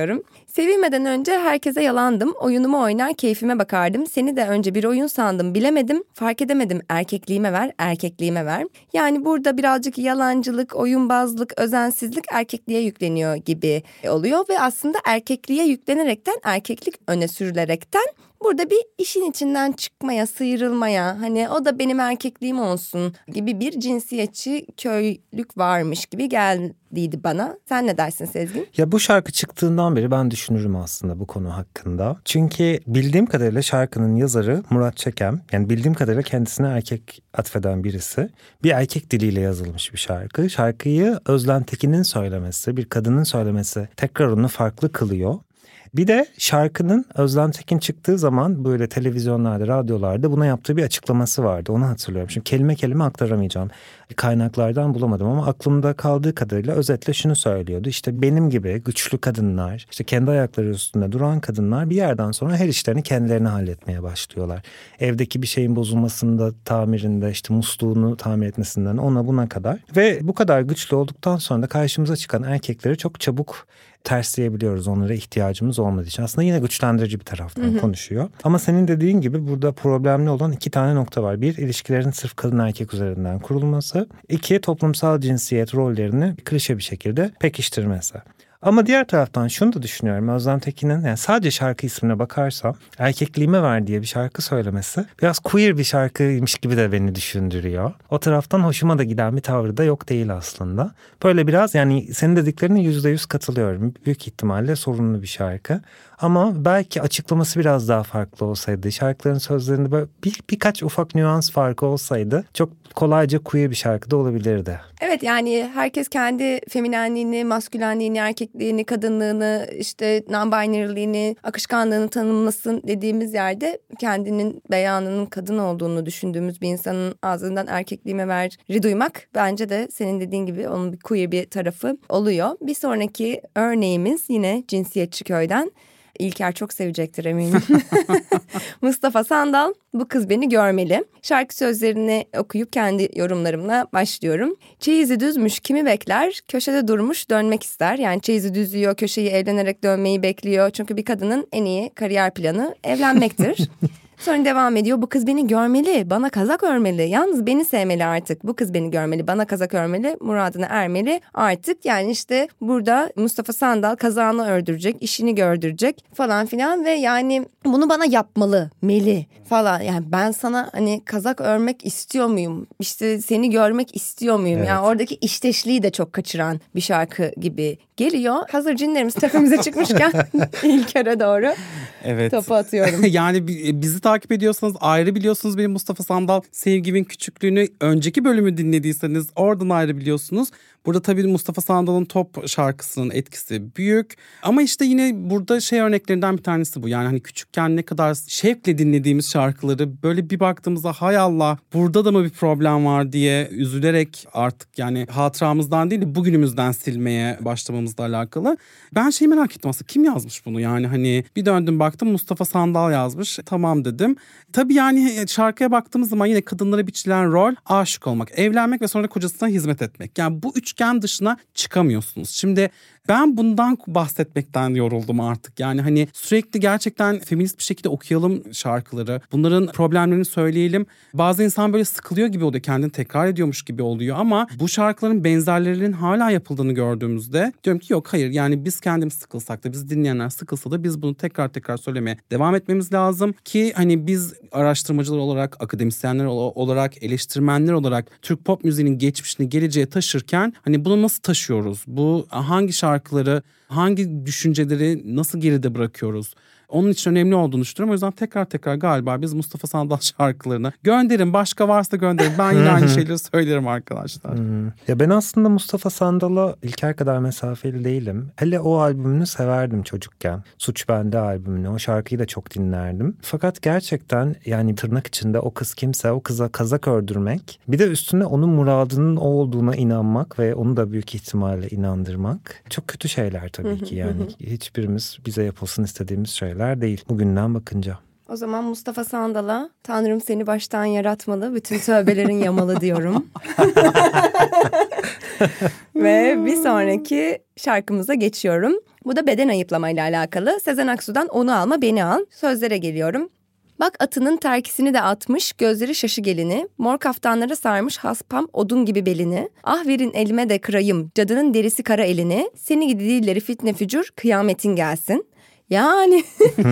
Sevilmeden önce herkese yalandım. Oyunumu oynar keyfime bakardım. Seni de önce bir oyun sandım bilemedim. Fark edemedim erkekliğime ver, erkekliğime ver. Yani burada birazcık yalancılık, oyunbazlık, özensizlik erkekliğe yükleniyor gibi oluyor. Ve aslında erkekliğe yüklenerekten, erkeklik öne sürülerekten burada bir işin içinden çıkmaya, sıyrılmaya, hani o da benim erkekliğim olsun gibi bir cinsiyetçi köylük varmış gibi geldiydi bana. Sen ne dersin Sezgin? Ya bu şarkı çıktığından beri ben düşünürüm aslında bu konu hakkında. Çünkü bildiğim kadarıyla şarkının yazarı Murat Çekem. Yani bildiğim kadarıyla kendisine erkek atfeden birisi. Bir erkek diliyle yazılmış bir şarkı. Şarkıyı Özlem Tekin'in söylemesi, bir kadının söylemesi tekrar onu farklı kılıyor. Bir de şarkının Özlem Tekin çıktığı zaman böyle televizyonlarda, radyolarda buna yaptığı bir açıklaması vardı. Onu hatırlıyorum. Şimdi kelime kelime aktaramayacağım. Kaynaklardan bulamadım ama aklımda kaldığı kadarıyla özetle şunu söylüyordu. İşte benim gibi güçlü kadınlar, işte kendi ayakları üstünde duran kadınlar bir yerden sonra her işlerini kendilerine halletmeye başlıyorlar. Evdeki bir şeyin bozulmasında, tamirinde, işte musluğunu tamir etmesinden ona buna kadar. Ve bu kadar güçlü olduktan sonra da karşımıza çıkan erkekleri çok çabuk tersleyebiliyoruz, onlara ihtiyacımız olmadığı için. Aslında yine güçlendirici bir taraftan hı hı. konuşuyor. Ama senin dediğin gibi burada problemli olan iki tane nokta var. Bir, ilişkilerin sırf kadın erkek üzerinden kurulması. İki, toplumsal cinsiyet rollerini klişe bir şekilde pekiştirmesi. Ama diğer taraftan şunu da düşünüyorum. Özlem Tekin'in yani sadece şarkı ismine bakarsam erkekliğime ver diye bir şarkı söylemesi biraz queer bir şarkıymış gibi de beni düşündürüyor. O taraftan hoşuma da giden bir tavrı da yok değil aslında. Böyle biraz yani senin dediklerine yüzde yüz katılıyorum. Büyük ihtimalle sorunlu bir şarkı. Ama belki açıklaması biraz daha farklı olsaydı, şarkıların sözlerinde böyle bir, birkaç ufak nüans farkı olsaydı çok kolayca queer bir şarkı da olabilirdi. Evet, yani herkes kendi feminenliğini, maskülenliğini, erkekliğini, kadınlığını, işte non-binary'liğini, akışkanlığını tanımlasın dediğimiz yerde kendinin beyanının kadın olduğunu düşündüğümüz bir insanın ağzından erkekliğime ver'i duymak bence de senin dediğin gibi onun bir queer bir tarafı oluyor. Bir sonraki örneğimiz yine cinsiyetçi köyden. İlker çok sevecektir eminim. Mustafa Sandal, bu kız beni görmeli. Şarkı sözlerini okuyup kendi yorumlarımla başlıyorum. Çeyizi düzmüş kimi bekler, köşede durmuş dönmek ister. Yani çeyizi düzüyor, köşeyi evlenerek dönmeyi bekliyor. Çünkü bir kadının en iyi kariyer planı evlenmektir. Sonra devam ediyor. Bu kız beni görmeli, bana kazak örmeli. Yalnız beni sevmeli artık. Bu kız beni görmeli, bana kazak örmeli, muradına ermeli artık. Yani işte burada Mustafa Sandal kazağını ördürecek, işini gördürecek falan filan. Ve yani bunu bana yapmalı, meli falan. Yani ben sana hani kazak örmek istiyor muyum? İşte seni görmek istiyor muyum? Evet. Yani oradaki işteşliği de çok kaçıran bir şarkı gibi geliyor. Hazır cinlerimiz tepemize çıkmışken İlker'e doğru evet. topu atıyorum. Yani bizi takip ediyorsanız ayrı biliyorsunuz benim Mustafa Sandal sevgimin küçüklüğünü, önceki bölümü dinlediyseniz oradan ayrı biliyorsunuz. Burada tabii Mustafa Sandal'ın Top şarkısının etkisi büyük. Ama işte yine burada şey örneklerinden bir tanesi bu. Yani hani küçükken ne kadar şevkle dinlediğimiz şarkıları böyle bir baktığımızda hay Allah burada da mı bir problem var diye üzülerek artık yani hatıramızdan değil de bugünümüzden silmeye başlamamızla alakalı. Ben şeyi merak ettim aslında, kim yazmış bunu? Yani hani bir döndüm baktım Mustafa Sandal yazmış. Tamam dedim. Tabii yani şarkıya baktığımız zaman yine kadınlara biçilen rol aşık olmak, evlenmek ve sonra kocasına hizmet etmek. Yani bu üçgen dışına çıkamıyorsunuz. Şimdi ben bundan bahsetmekten yoruldum artık. Yani hani sürekli gerçekten feminist bir şekilde okuyalım şarkıları. Bunların problemlerini söyleyelim. Bazı insan böyle sıkılıyor gibi oluyor. Kendini tekrar ediyormuş gibi oluyor. Ama bu şarkıların benzerlerinin hala yapıldığını gördüğümüzde diyorum ki yok hayır. Yani biz kendimiz sıkılsak da, biz dinleyenler sıkılsa da biz bunu tekrar tekrar söylemeye devam etmemiz lazım. Ki hani biz araştırmacılar olarak, akademisyenler olarak, eleştirmenler olarak Türk pop müziğinin geçmişini geleceğe taşırken hani bunu nasıl taşıyoruz? Bu hangi şarkıları, hangi düşünceleri nasıl geride bırakıyoruz? Onun için önemli olduğunu düşünüyorum. O yüzden tekrar tekrar galiba biz Mustafa Sandal şarkılarını gönderin. Başka varsa gönderin. Ben yine aynı şeyleri söylerim arkadaşlar. Hmm. Ya ben aslında Mustafa Sandal'a İlker kadar mesafeli değilim. Hele o albümünü severdim çocukken. Suç Bende albümünü. O şarkıyı da çok dinlerdim. Fakat gerçekten yani tırnak içinde o kız kimse o kıza kazak ördürmek. Bir de üstüne onun muradının o olduğuna inanmak ve onu da büyük ihtimalle inandırmak. Çok kötü şeyler tabii ki yani. Hiçbirimiz bize yapılsın istediğimiz şeyler değil bugünden bakınca. O zaman Mustafa Sandal'a Tanrım seni baştan yaratmalı, bütün tövbelerin yamalı diyorum. Ve bir sonraki şarkımıza geçiyorum. Bu da beden ayıplamayla alakalı. Sezen Aksu'dan Onu Alma Beni Al. Sözlere geliyorum. Bak atının terkisini de atmış, gözleri şaşı gelini. Mor kaftanlara sarmış haspam odun gibi belini. Ah verin elime de kırayım, cadının derisi kara elini. Seni gidi dilleri fitne fücur, kıyametin gelsin. Yani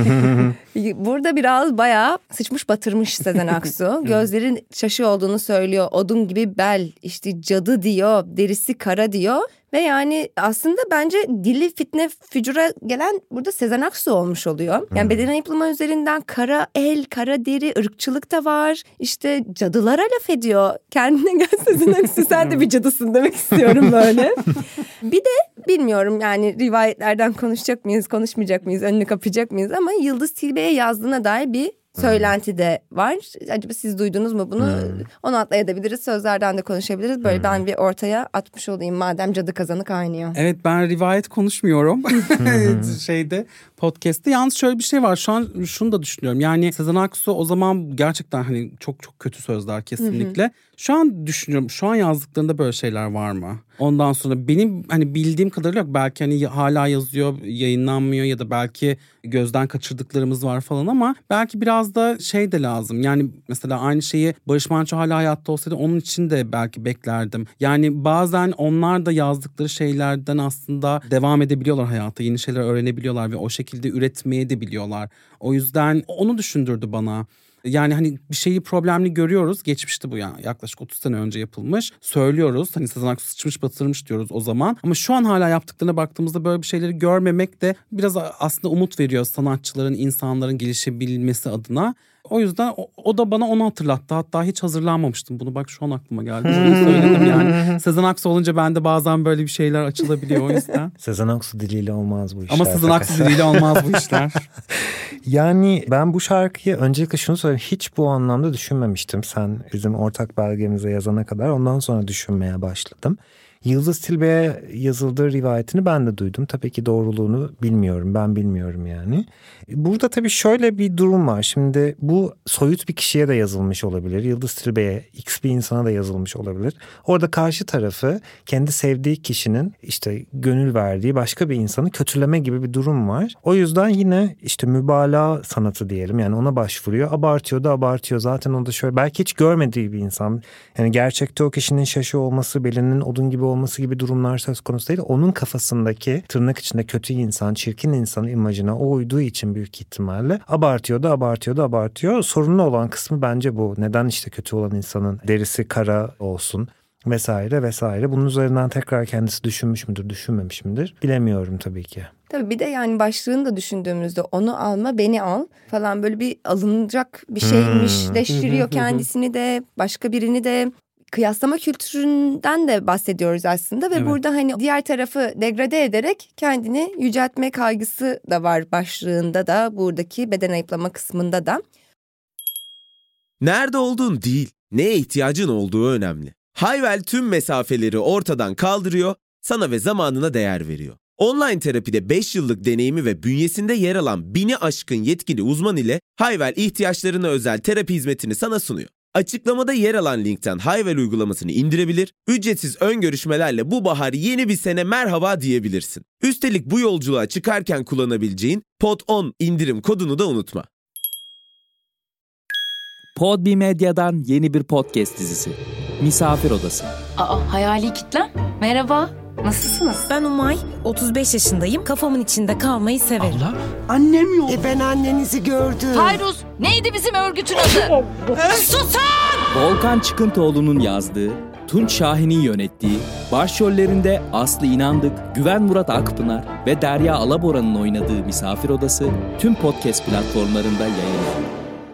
burada biraz bayağı sıçmış batırmış Sezen Aksu. Gözlerin şaşı olduğunu söylüyor. Odun gibi bel, işte cadı diyor, derisi kara diyor. Ve yani aslında bence dili fitne fücura gelen burada Sezen Aksu olmuş oluyor. Yani beden ayıplama üzerinden kara el, kara deri, ırkçılık da var. İşte cadılara laf ediyor. Kendine gel Sezen Aksu, sen de bir cadısın demek istiyorum böyle. Bir de bilmiyorum yani rivayetlerden konuşacak mıyız, konuşmayacak mıyız, önünü kapayacak mıyız ama Yıldız Tilbe'ye yazdığına dair bir söylenti de var. Acaba siz duydunuz mu bunu? Hmm. Onu atlayabiliriz. Sözlerden de konuşabiliriz. Böyle hmm. ben bir ortaya atmış olayım madem cadı kazanı kaynıyor. Evet, ben rivayet konuşmuyorum. Şeyde podcast'te. Yalnız şöyle bir şey var. Şu an şunu da düşünüyorum. Yani Sezen Aksu o zaman gerçekten hani çok çok kötü sözler kesinlikle. Hı hı. Şu an düşünüyorum. Şu an yazdıklarında böyle şeyler var mı? Ondan sonra benim hani bildiğim kadarıyla yok. Belki hani hala yazıyor, yayınlanmıyor ya da belki gözden kaçırdıklarımız var falan ama belki biraz da şey de lazım. Yani mesela aynı şeyi Barış Manço hala hayatta olsaydı onun için de belki beklerdim. Yani bazen onlar da yazdıkları şeylerden aslında devam edebiliyorlar hayata. Yeni şeyler öğrenebiliyorlar ve o şekilde üretmeye de biliyorlar. O yüzden onu düşündürdü bana. Yani hani bir şeyi problemli görüyoruz. Geçmişti bu yani. Yaklaşık otuz sene önce yapılmış. Söylüyoruz. Hani Sezen Aksu sıçmış batırmış diyoruz o zaman. Ama şu an hala yaptıklarına baktığımızda böyle bir şeyleri görmemek de biraz aslında umut veriyor sanatçıların, insanların gelişebilmesi adına. O yüzden o, o da bana onu hatırlattı. Hatta hiç hazırlanmamıştım. Bunu bak şu an aklıma geldi. Onu söyledim yani. Sezen Aksu olunca bende bazen böyle bir şeyler açılabiliyor o yüzden. Sezen Aksu diliyle olmaz bu işler. Ama Sezen Aksu diliyle olmaz bu işler. Yani ben bu şarkıyı öncelikle şunu söyleyeyim. Hiç bu anlamda düşünmemiştim. Sen bizim ortak belgemize yazana kadar ondan sonra düşünmeye başladım. Yıldız Tilbe'ye yazıldığı rivayetini ben de duydum. Tabii ki doğruluğunu bilmiyorum. Ben bilmiyorum yani. Burada tabii şöyle bir durum var. Şimdi bu soyut bir kişiye de yazılmış olabilir. Yıldız Tilbe'ye, X bir insana da yazılmış olabilir. Orada karşı tarafı kendi sevdiği kişinin işte gönül verdiği başka bir insanı kötüleme gibi bir durum var. O yüzden yine işte mübalağa sanatı diyelim. Yani ona başvuruyor. Abartıyor da abartıyor. Zaten o da şöyle belki hiç görmediği bir insan. Yani gerçekte o kişinin şaşı olması, belinin odun gibi olması gibi durumlar söz konusu değil. Onun kafasındaki tırnak içinde kötü insan, çirkin insan imajına o uyduğu için büyük ihtimalle abartıyor da abartıyor da abartıyor. Sorunlu olan kısmı bence bu. Neden işte kötü olan insanın derisi kara olsun vesaire vesaire. Bunun üzerinden tekrar kendisi düşünmüş müdür, düşünmemiş midir bilemiyorum tabii ki. Tabii bir de yani başlığını da düşündüğümüzde onu alma beni al falan böyle bir alınacak bir şeymişleştiriyor hmm. kendisini de başka birini de. Kıyaslama kültüründen de bahsediyoruz aslında ve evet. burada hani diğer tarafı degrade ederek kendini yüceltme kaygısı da var başlığında da buradaki beden ayıplama kısmında da. Nerede olduğun değil, neye ihtiyacın olduğu önemli. Hayvel tüm mesafeleri ortadan kaldırıyor, sana ve zamanına değer veriyor. Online terapide beş yıllık deneyimi ve bünyesinde yer alan bini aşkın yetkili uzman ile Hayvel ihtiyaçlarına özel terapi hizmetini sana sunuyor. Açıklamada yer alan linkten Hayvel uygulamasını indirebilir, ücretsiz ön görüşmelerle bu bahar yeni bir sene merhaba diyebilirsin. Üstelik bu yolculuğa çıkarken kullanabileceğin Pod on indirim kodunu da unutma. Podbi Medya'dan yeni bir podcast dizisi. Misafir Odası. Aa, hayali kitlem. Merhaba. Nasılsınız? Ben Umay, otuz beş yaşındayım. Kafamın içinde kalmayı severim. Abla, annem yok. E ben annenizi gördüm. Fayruz, neydi bizim örgütün adı? Susun! Volkan Çıkıntoğlu'nun yazdığı, Tunç Şahin'in yönettiği, başrollerinde Aslı İnandık, Güven Murat Akpınar ve Derya Alabora'nın oynadığı Misafir Odası tüm podcast platformlarında yayınlanıyor.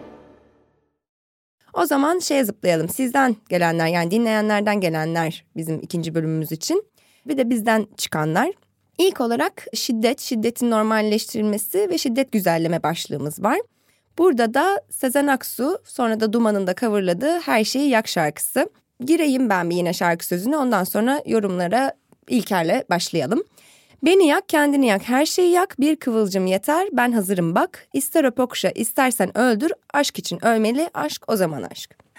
O zaman şeye zıplayalım. Sizden gelenler yani dinleyenlerden gelenler bizim ikinci bölümümüz için. Bir de bizden çıkanlar. İlk olarak şiddet, şiddetin normalleştirilmesi ve şiddet güzelleme başlığımız var. Burada da Sezen Aksu sonra da Duman'ın da coverladığı Her Şeyi Yak şarkısı. Gireyim ben bir yine şarkı sözüne ondan sonra yorumlara İlker'le başlayalım. Beni yak, kendini yak, her şeyi yak, bir kıvılcım yeter, ben hazırım bak. İster öp okşa, istersen öldür, aşk için ölmeli, aşk o zaman aşk.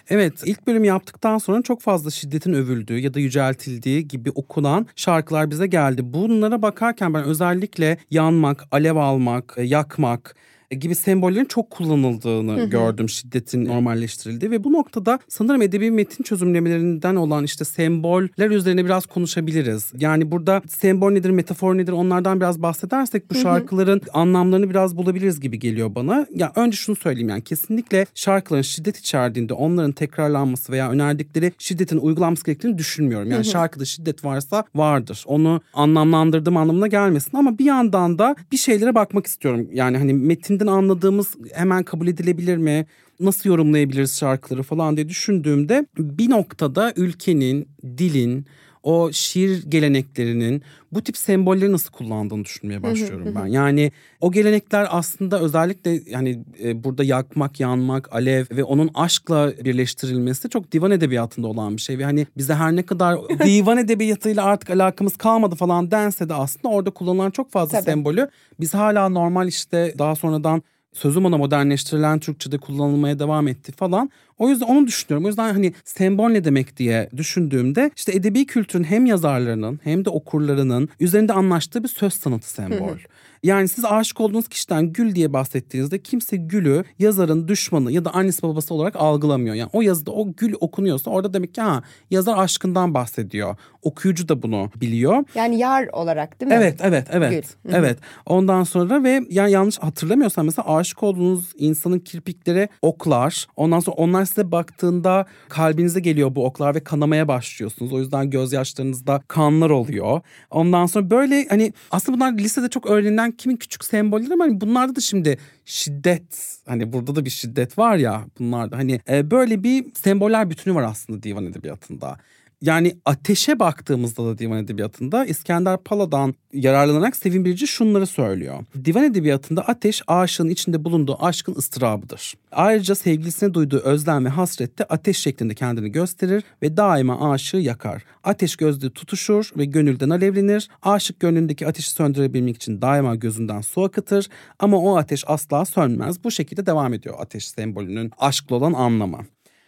Evet, ilk bölüm yaptıktan sonra çok fazla şiddetin övüldüğü ya da yüceltildiği gibi okunan şarkılar bize geldi. Bunlara bakarken ben özellikle yanmak, alev almak, yakmak gibi sembollerin çok kullanıldığını hı hı. gördüm, şiddetin normalleştirildiği ve bu noktada sanırım edebi metin çözümlemelerinden olan işte semboller üzerine biraz konuşabiliriz. Yani burada sembol nedir, metafor nedir, onlardan biraz bahsedersek bu hı hı. şarkıların anlamlarını biraz bulabiliriz gibi geliyor bana. Ya önce şunu söyleyeyim, yani kesinlikle şarkıların şiddet içerdiğinde onların tekrarlanması veya önerdikleri şiddetin uygulanması gerektiğini düşünmüyorum. Yani hı hı. şarkıda şiddet varsa vardır. Onu anlamlandırdığım anlamına gelmesin ama bir yandan da bir şeylere bakmak istiyorum. Yani hani metin anladığımız hemen kabul edilebilir mi? Nasıl yorumlayabiliriz şarkıları falan diye düşündüğümde bir noktada ülkenin, dilin, o şiir geleneklerinin bu tip sembolleri nasıl kullandığını düşünmeye başlıyorum ben. Yani o gelenekler aslında özellikle yani e, burada yakmak, yanmak, alev ve onun aşkla birleştirilmesi çok divan edebiyatında olan bir şey. Ve hani bize her ne kadar divan edebiyatıyla artık alakamız kalmadı falan dense de aslında orada kullanılan çok fazla Tabii. sembolü biz hala normal işte daha sonradan sözüm ona modernleştirilen Türkçe'de kullanılmaya devam etti falan. O yüzden onu düşünüyorum. O yüzden hani sembol ne demek diye düşündüğümde işte edebi kültürün hem yazarlarının hem de okurlarının üzerinde anlaştığı bir söz sanatı sembol. Hı hı. Yani siz aşık olduğunuz kişiden Gül diye bahsettiğinizde kimse Gül'ü yazarın düşmanı ya da annesi babası olarak algılamıyor. Yani o yazıda o Gül okunuyorsa orada demek ki ha yazar aşkından bahsediyor. Okuyucu da bunu biliyor. Yani yar olarak değil mi? Evet, evet, evet. Gül. Evet. Ondan sonra ve yani yanlış hatırlamıyorsam mesela aşık olduğunuz insanın kirpikleri oklar. Ondan sonra onlar size baktığında kalbinize geliyor bu oklar ve kanamaya başlıyorsunuz. O yüzden gözyaşlarınızda kanlar oluyor. Ondan sonra böyle hani aslında bunlar lisede çok öğrenilen kimin küçük sembolleri ama hani bunlarda da şimdi şiddet, hani burada da bir şiddet var ya bunlarda, hani e, böyle bir semboller bütünü var aslında divan edebiyatında. Yani ateşe baktığımızda da divan edebiyatında İskender Pala'dan yararlanarak Sevim Birci şunları söylüyor. Divan edebiyatında ateş aşığın içinde bulunduğu aşkın ıstırabıdır. Ayrıca sevgilisine duyduğu özlem ve hasrette ateş şeklinde kendini gösterir ve daima aşığı yakar. Ateş gözlüğü tutuşur ve gönülden alevlenir. Aşık gönlündeki ateşi söndürebilmek için daima gözünden su akıtır ama o ateş asla sönmez. Bu şekilde devam ediyor ateş sembolünün aşkla olan anlamı.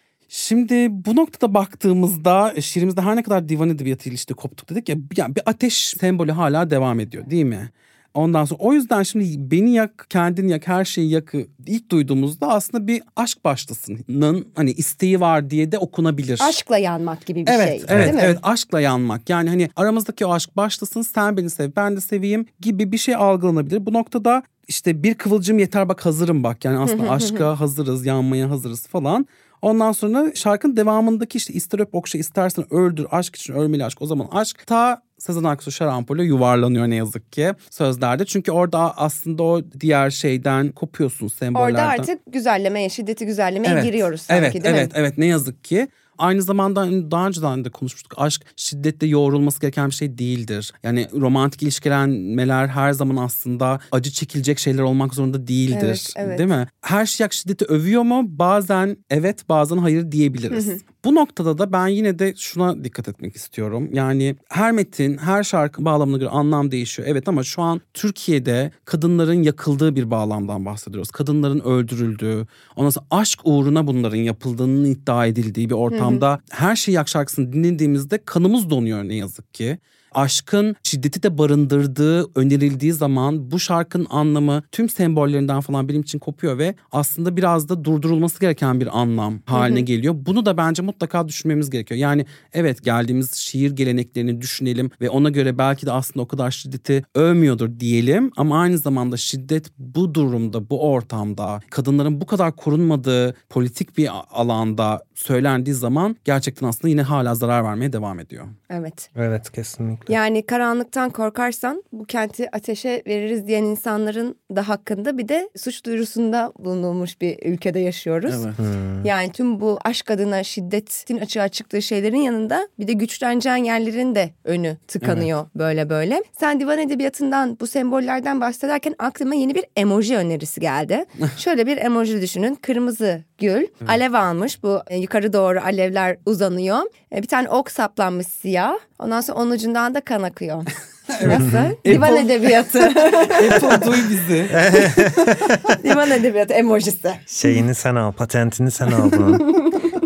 Şimdi bu noktada baktığımızda şiirimizde her ne kadar divan edebiyatıyla işte koptuk dedik ya, yani bir ateş sembolü hala devam ediyor değil mi? Ondan sonra o yüzden şimdi beni yak, kendini yak, her şeyi yakı ilk duyduğumuzda aslında bir aşk başlasının hani isteği var diye de okunabilir. Aşkla yanmak gibi bir evet, şey. Evet, değil mi? evet, aşkla yanmak. Yani hani aramızdaki o aşk başlasın, sen beni sev, ben de seveyim gibi bir şey algılanabilir. Bu noktada işte bir kıvılcım yeter bak hazırım bak. Yani aslında aşka hazırız, yanmaya hazırız falan. Ondan sonra şarkının devamındaki işte ister öp okşa istersen öldür aşk için ölmeli aşk, o zaman aşk ta Sezen Aksu şarampole yuvarlanıyor ne yazık ki sözlerde. Çünkü orada aslında o diğer şeyden kopuyorsun, sembollerden. Orada artık güzellemeye, şiddeti güzellemeye evet, giriyoruz sanki evet, değil evet, mi? Evet evet ne yazık ki. Aynı zamanda daha önceden de konuşmuştuk. Aşk şiddetle yoğrulması gereken bir şey değildir. Yani romantik ilişkilenmeler her zaman aslında acı çekilecek şeyler olmak zorunda değildir. Evet, evet. Değil mi? Her şiyak şiddeti övüyor mu? Bazen evet, bazen hayır diyebiliriz. Hı hı. Bu noktada da ben yine de şuna dikkat etmek istiyorum. Yani her metin, her şarkı bağlamına göre anlam değişiyor. Evet ama şu an Türkiye'de kadınların yakıldığı bir bağlamdan bahsediyoruz. Kadınların öldürüldüğü, ondan sonra aşk uğruna bunların yapıldığının iddia edildiği bir ortamda hı hı. Her Şeyi Yak şarkısını dinlediğimizde kanımız donuyor ne yazık ki. Aşkın şiddeti de barındırdığı önerildiği zaman bu şarkının anlamı tüm sembollerinden falan benim için kopuyor ve aslında biraz da durdurulması gereken bir anlam haline hı hı. geliyor. Bunu da bence mutlaka düşünmemiz gerekiyor. Yani evet, geldiğimiz şiir geleneklerini düşünelim ve ona göre belki de aslında o kadar şiddeti övmüyordur diyelim ama aynı zamanda şiddet bu durumda, bu ortamda kadınların bu kadar korunmadığı politik bir alanda söylendiği zaman gerçekten aslında yine hala zarar vermeye devam ediyor. Evet. Evet, kesinlikle. Yani karanlıktan korkarsan bu kenti ateşe veririz diyen insanların da hakkında bir de suç duyurusunda bulunulmuş bir ülkede yaşıyoruz. Evet. Hmm. Yani tüm bu aşk adına şiddetin açığa çıktığı şeylerin yanında bir de güçleneceğin yerlerin de önü tıkanıyor evet. böyle böyle. Sen divan edebiyatından, bu sembollerden bahsederken aklıma yeni bir emoji önerisi geldi. Şöyle bir emoji düşünün. Kırmızı gül, evet. alev almış, bu yukarı doğru alevler uzanıyor. Bir tane ok saplanmış siyah. Ondan sonra onun ucundan da kan akıyor. Nasıl? Divan edebiyatı. Apple duy bizi. Divan edebiyatı emojisi. Şeyini sen al, patentini sen al bunun.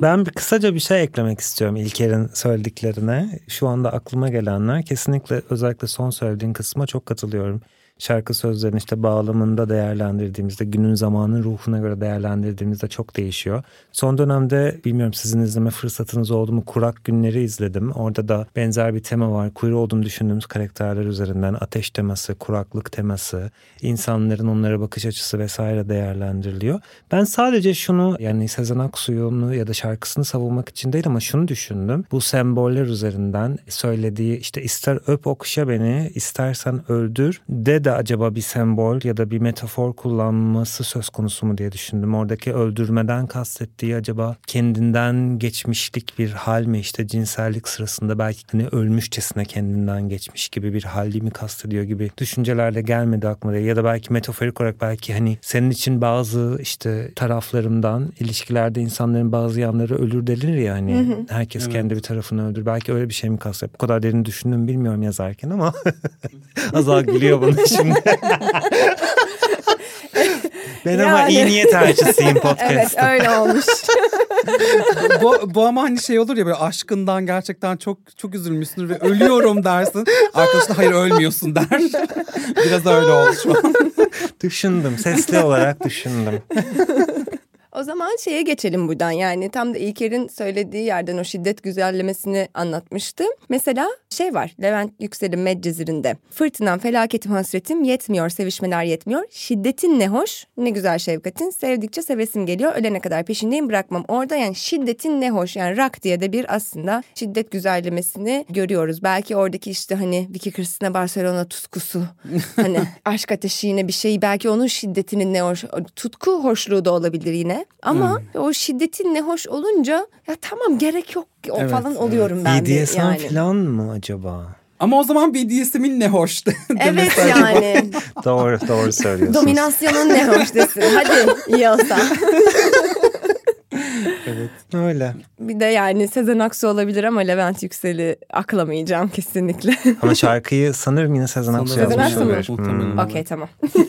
Ben bir kısaca bir şey eklemek istiyorum İlker'in söylediklerine. Şu anda aklıma gelenler, kesinlikle özellikle son söylediğin kısma çok katılıyorum. Şarkı sözlerini işte bağlamında değerlendirdiğimizde, günün zamanın ruhuna göre değerlendirdiğimizde çok değişiyor. Son dönemde bilmiyorum sizin izleme fırsatınız oldu mu, Kurak Günleri izledim. Orada da benzer bir tema var. Queer olduğunu düşündüğümüz karakterler üzerinden ateş teması, kuraklık teması, insanların onlara bakış açısı vesaire değerlendiriliyor. Ben sadece şunu, yani Sezen Aksu'yu ya da şarkısını savunmak için değil ama şunu düşündüm. Bu semboller üzerinden söylediği işte ister öp okşa beni, istersen öldür de de acaba bir sembol ya da bir metafor kullanması söz konusu mu diye düşündüm. Oradaki öldürmeden kastettiği acaba kendinden geçmişlik bir hal mi, işte cinsellik sırasında belki hani ölmüşçesine kendinden geçmiş gibi bir hali mi kastediyor gibi düşünceler de gelmedi aklıma. Ya da belki metaforik olarak belki hani senin için bazı işte taraflarımdan, ilişkilerde insanların bazı yanları ölür denir ya hani, hı hı. herkes evet. kendi bir tarafını öldür. Belki öyle bir şey mi kastediyor? Bu kadar derin düşündüm bilmiyorum yazarken ama Azal gülüyor bana şimdi. Ben yani. Ama iyi niyet elçisiyim podcast'ta. Evet öyle olmuş. bu, bu ama hani şey olur ya, böyle aşkından gerçekten çok çok üzülmüşsündür ve ölüyorum dersin. Arkadaşına hayır ölmüyorsun der. Biraz öyle oldu şu an. Düşündüm, sesli olarak düşündüm. O zaman şeye geçelim buradan, yani tam da İlker'in söylediği yerden o şiddet güzellemesini anlatmıştı. Mesela şey var, Levent Yüksel'in Medcezir'inde. Fırtınam, felaketim, hasretim, yetmiyor, sevişmeler yetmiyor. Şiddetin ne hoş, ne güzel şefkatin, sevdikçe sevesim geliyor, ölene kadar peşindeyim bırakmam. Orada yani şiddetin ne hoş, yani rock diye de bir aslında şiddet güzellemesini görüyoruz. Belki oradaki işte hani Vicky Cristina Barcelona tutkusu, hani aşk ateşi yine bir şey, belki onun şiddetinin ne hoş, tutku hoşluğu da olabilir yine. Ama hmm. o şiddetin ne hoş olunca ya tamam gerek yok o evet, falan oluyorum evet. ben de. B D S M yani. falan mı acaba? Ama o zaman B D S M'in ne hoş. Evet yani. doğru doğru söylüyorsunuz. Dominasyonun ne hoş desin. Hadi iyi olsa. Evet öyle. Bir de yani Sezen Aksu olabilir ama Levent Yüksel'i aklamayacağım kesinlikle. Ama şarkıyı sanırım yine Sezen Aksu yazmış oluyor. Hmm. Okey tamam.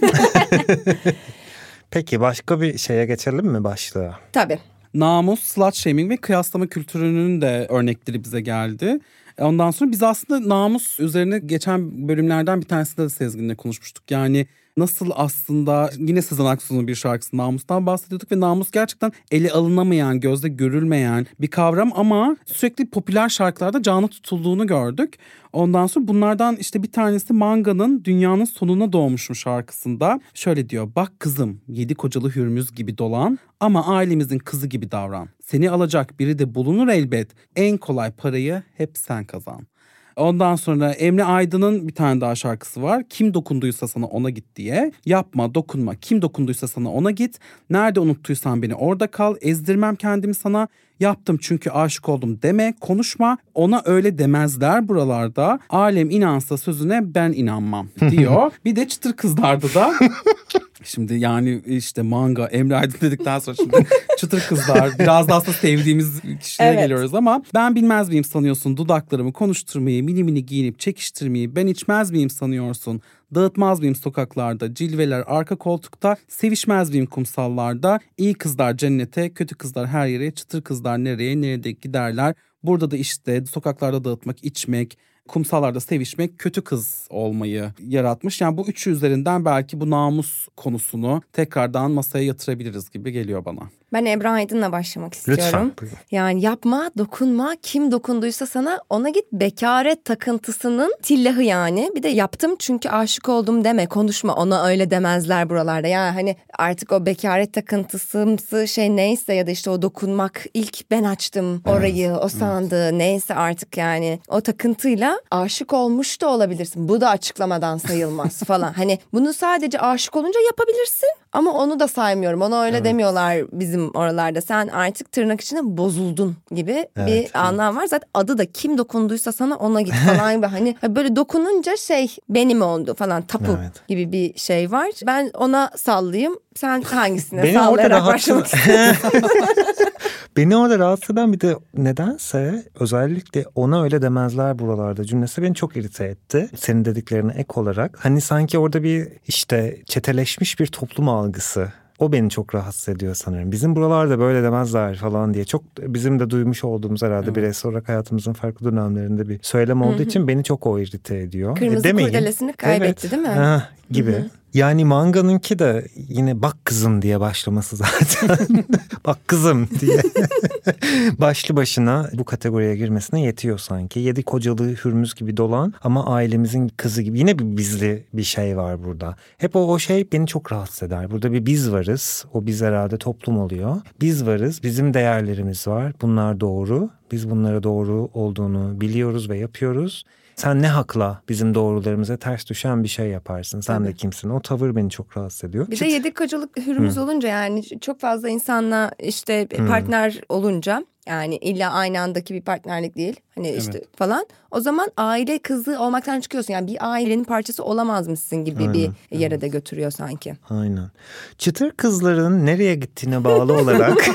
Peki başka bir şeye geçelim mi başlığa? Tabii. Namus, slut shaming ve kıyaslama kültürünün de örnekleri bize geldi. Ondan sonra biz aslında namus üzerine geçen bölümlerden bir tanesinde de Sezgin'le konuşmuştuk. Yani nasıl aslında yine Sezen Aksu'nun bir şarkısı namustan bahsediyorduk ve namus gerçekten ele alınamayan, gözle görülmeyen bir kavram ama sürekli popüler şarkılarda canlı tutulduğunu gördük. Ondan sonra bunlardan işte bir tanesi Manga'nın Dünyanın Sonuna Doğmuşum şarkısında şöyle diyor. Bak kızım, yedi kocalı Hürmüz gibi dolan ama ailemizin kızı gibi davran. Seni alacak biri de bulunur elbet. En kolay parayı hep sen kazan. Ondan sonra Emre Aydın'ın bir tane daha şarkısı var. Kim dokunduysa sana ona git diye. Yapma, dokunma. Kim dokunduysa sana ona git. Nerede unuttuysan beni orada kal. Ezdirmem kendimi sana. Yaptım çünkü aşık oldum deme, konuşma. Ona öyle demezler buralarda. Alem inansa sözüne ben inanmam diyor. Bir de Çıtır Kızlar'da da şimdi yani işte Manga, Emre Aydın dedikten sonra şimdi Çıtır Kızlar biraz da aslında sevdiğimiz kişilere evet. geliyoruz ama ben bilmez miyim sanıyorsun dudaklarımı konuşturmayı, mini mini giyinip çekiştirmeyi, ben içmez miyim sanıyorsun dağıtmaz mıyım sokaklarda, cilveler arka koltukta, sevişmez miyim kumsallarda, iyi kızlar cennete, kötü kızlar her yere, çıtır kızlar nereye, nerede giderler. Burada da işte sokaklarda dağıtmak, içmek, kumsallarda sevişmek, kötü kız olmayı yaratmış. Yani bu üçü üzerinden belki bu namus konusunu tekrardan masaya yatırabiliriz gibi geliyor bana. Ben Emre Aydın'la başlamak istiyorum. Lütfen. Yani yapma, dokunma, kim dokunduysa sana ona git, bekaret takıntısının tillahı yani. Bir de yaptım çünkü aşık oldum deme, konuşma, ona öyle demezler buralarda. Yani hani artık o bekaret takıntısımsı şey neyse ya da işte o dokunmak, ilk ben açtım orayı, evet. o sandığı evet. neyse artık yani o takıntıyla aşık olmuş da olabilirsin. Bu da açıklamadan sayılmaz falan. Hani bunu sadece aşık olunca yapabilirsin ama onu da saymıyorum. Ona öyle evet. demiyorlar bizim oralarda. Sen artık tırnak içinde bozuldun gibi evet. bir anlam var. Zaten adı da kim dokunduysa sana ona git falan gibi. Hani böyle dokununca şey benim oldu falan, tapu evet. gibi bir şey var. Ben ona sallayayım. Sen hangisine Beni sallayarak başlamak istiyorsun? Beni orada rahatsız eden bir de nedense özellikle ona öyle demezler buralarda cümlesi beni çok irite etti. Senin dediklerine ek olarak. Hani sanki orada bir işte çeteleşmiş bir toplum algısı O beni çok rahatsız ediyor sanırım. Bizim buralarda böyle demezler falan diye. Çok bizim de duymuş olduğumuz herhalde evet. bireysel olarak hayatımızın farklı dönemlerinde bir söylem olduğu Hı-hı. için beni çok o irite ediyor. Kırmızı e, kurdelesini kaybetti evet. değil mi? Ha, gibi. Hı-hı. Yani manganınki de yine bak kızım diye başlaması zaten. Bak kızım diye. Başlı başına bu kategoriye girmesine yetiyor sanki. Yedi kocalı Hürmüz gibi dolan ama ailemizin kızı gibi. Yine bir bizli bir şey var burada. Hep o, o şey beni çok rahatsız eder. Burada bir biz varız. O biz herhalde toplum oluyor. Biz varız. Bizim değerlerimiz var. Bunlar doğru. Biz bunlara doğru olduğunu biliyoruz ve yapıyoruz. Sen ne hakla bizim doğrularımıza ters düşen bir şey yaparsın? Sen Tabii. de kimsin? O tavır beni çok rahatsız ediyor. Bir Çıt. de yedi kocalık Hürmüz Hı. olunca yani çok fazla insanla işte partner Hı. olunca yani illa aynı andaki bir partnerlik değil. Hani evet. işte falan. O zaman aile kızı olmaktan çıkıyorsun. Yani bir ailenin parçası olamaz mısın gibi Aynen. bir yere evet. de götürüyor sanki. Aynen. Çıtır kızların nereye gittiğine bağlı olarak.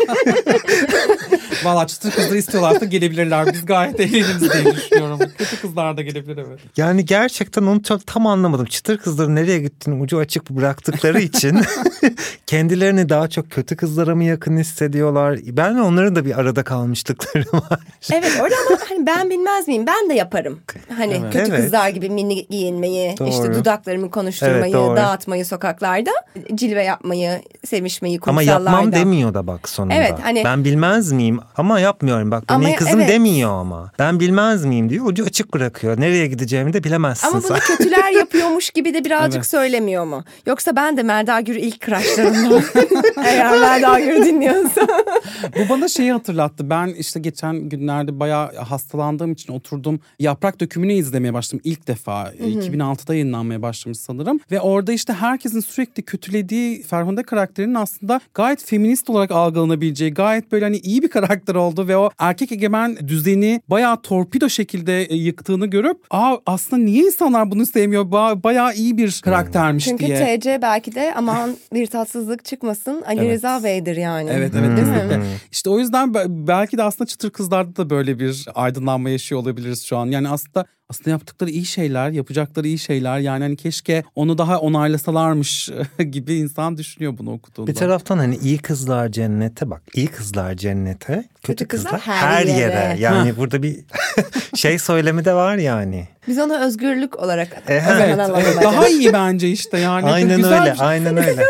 Valla çıtır kızları istiyorlarsa gelebilirler. Biz gayet eğleniriz diye düşünüyorum. Kötü kızlar da gelebilir evet. Yani gerçekten onu çok tam anlamadım. Çıtır kızların nereye gittiğini ucu açık bıraktıkları için kendilerini daha çok kötü kızlara mı yakın hissediyorlar? Ben ve onların da bir arada kalmışlıkları var. Evet orada ama hani ben bilmez miyim? Ben de yaparım. Hani evet. kötü evet. kızlar gibi mini giyinmeyi, doğru. işte dudaklarımı konuşturmayı, evet, dağıtmayı sokaklarda, cilve yapmayı, sevişmeyi kumsallarda. Ama yapmam demiyor da bak sonunda. Evet, hani, ben bilmez miyim? Ama yapmıyorum bak. Benim kızım evet. demiyor ama. Ben bilmez miyim diyor. Ucu açık bırakıyor. Nereye gideceğimi de bilemezsin ama sen. Ama bunu kötüler yapıyormuş gibi de birazcık evet. söylemiyor mu? Yoksa ben de Melda Gür ilk crushlarımdan. Eğer Melda Gür dinliyorsa. Bu bana şeyi hatırlattı. Ben işte geçen günlerde bayağı hastalandığım için oturdum. Yaprak Dökümü'nü izlemeye başladım ilk defa. Hı hı. iki bin altıda yayınlanmaya başlamış sanırım. Ve orada işte herkesin sürekli kötülediği Ferhunde karakterinin aslında gayet feminist olarak algılanabileceği, gayet böyle hani iyi bir karakter oldu ve o erkek egemen düzeni bayağı torpido şekilde yıktığını görüp aa aslında niye insanlar bunu sevmiyor? Ba- bayağı iyi bir karaktermiş Çünkü diye. Çünkü T C belki de aman bir tatsızlık çıkmasın Ali evet. Rıza Bey'dir yani. Evet evet kesinlikle. İşte o yüzden belki de aslında çıtır kızlarda da böyle bir aydınlanma yaşıyor olabiliriz şu an. Yani aslında aslında yaptıkları iyi şeyler, yapacakları iyi şeyler. Yani hani keşke onu daha onaylasalarmış gibi insan düşünüyor bunu okuduğunda. Bir taraftan hani iyi kızlar cennete bak. İyi kızlar cennete, kötü, kötü kızlar, kızlar her, her yere. yere. Yani burada bir şey söylemi de var yani. Biz onu özgürlük olarak e, evet, evet. Daha iyi bence işte yani. Aynen güzel öyle, aynen öyle.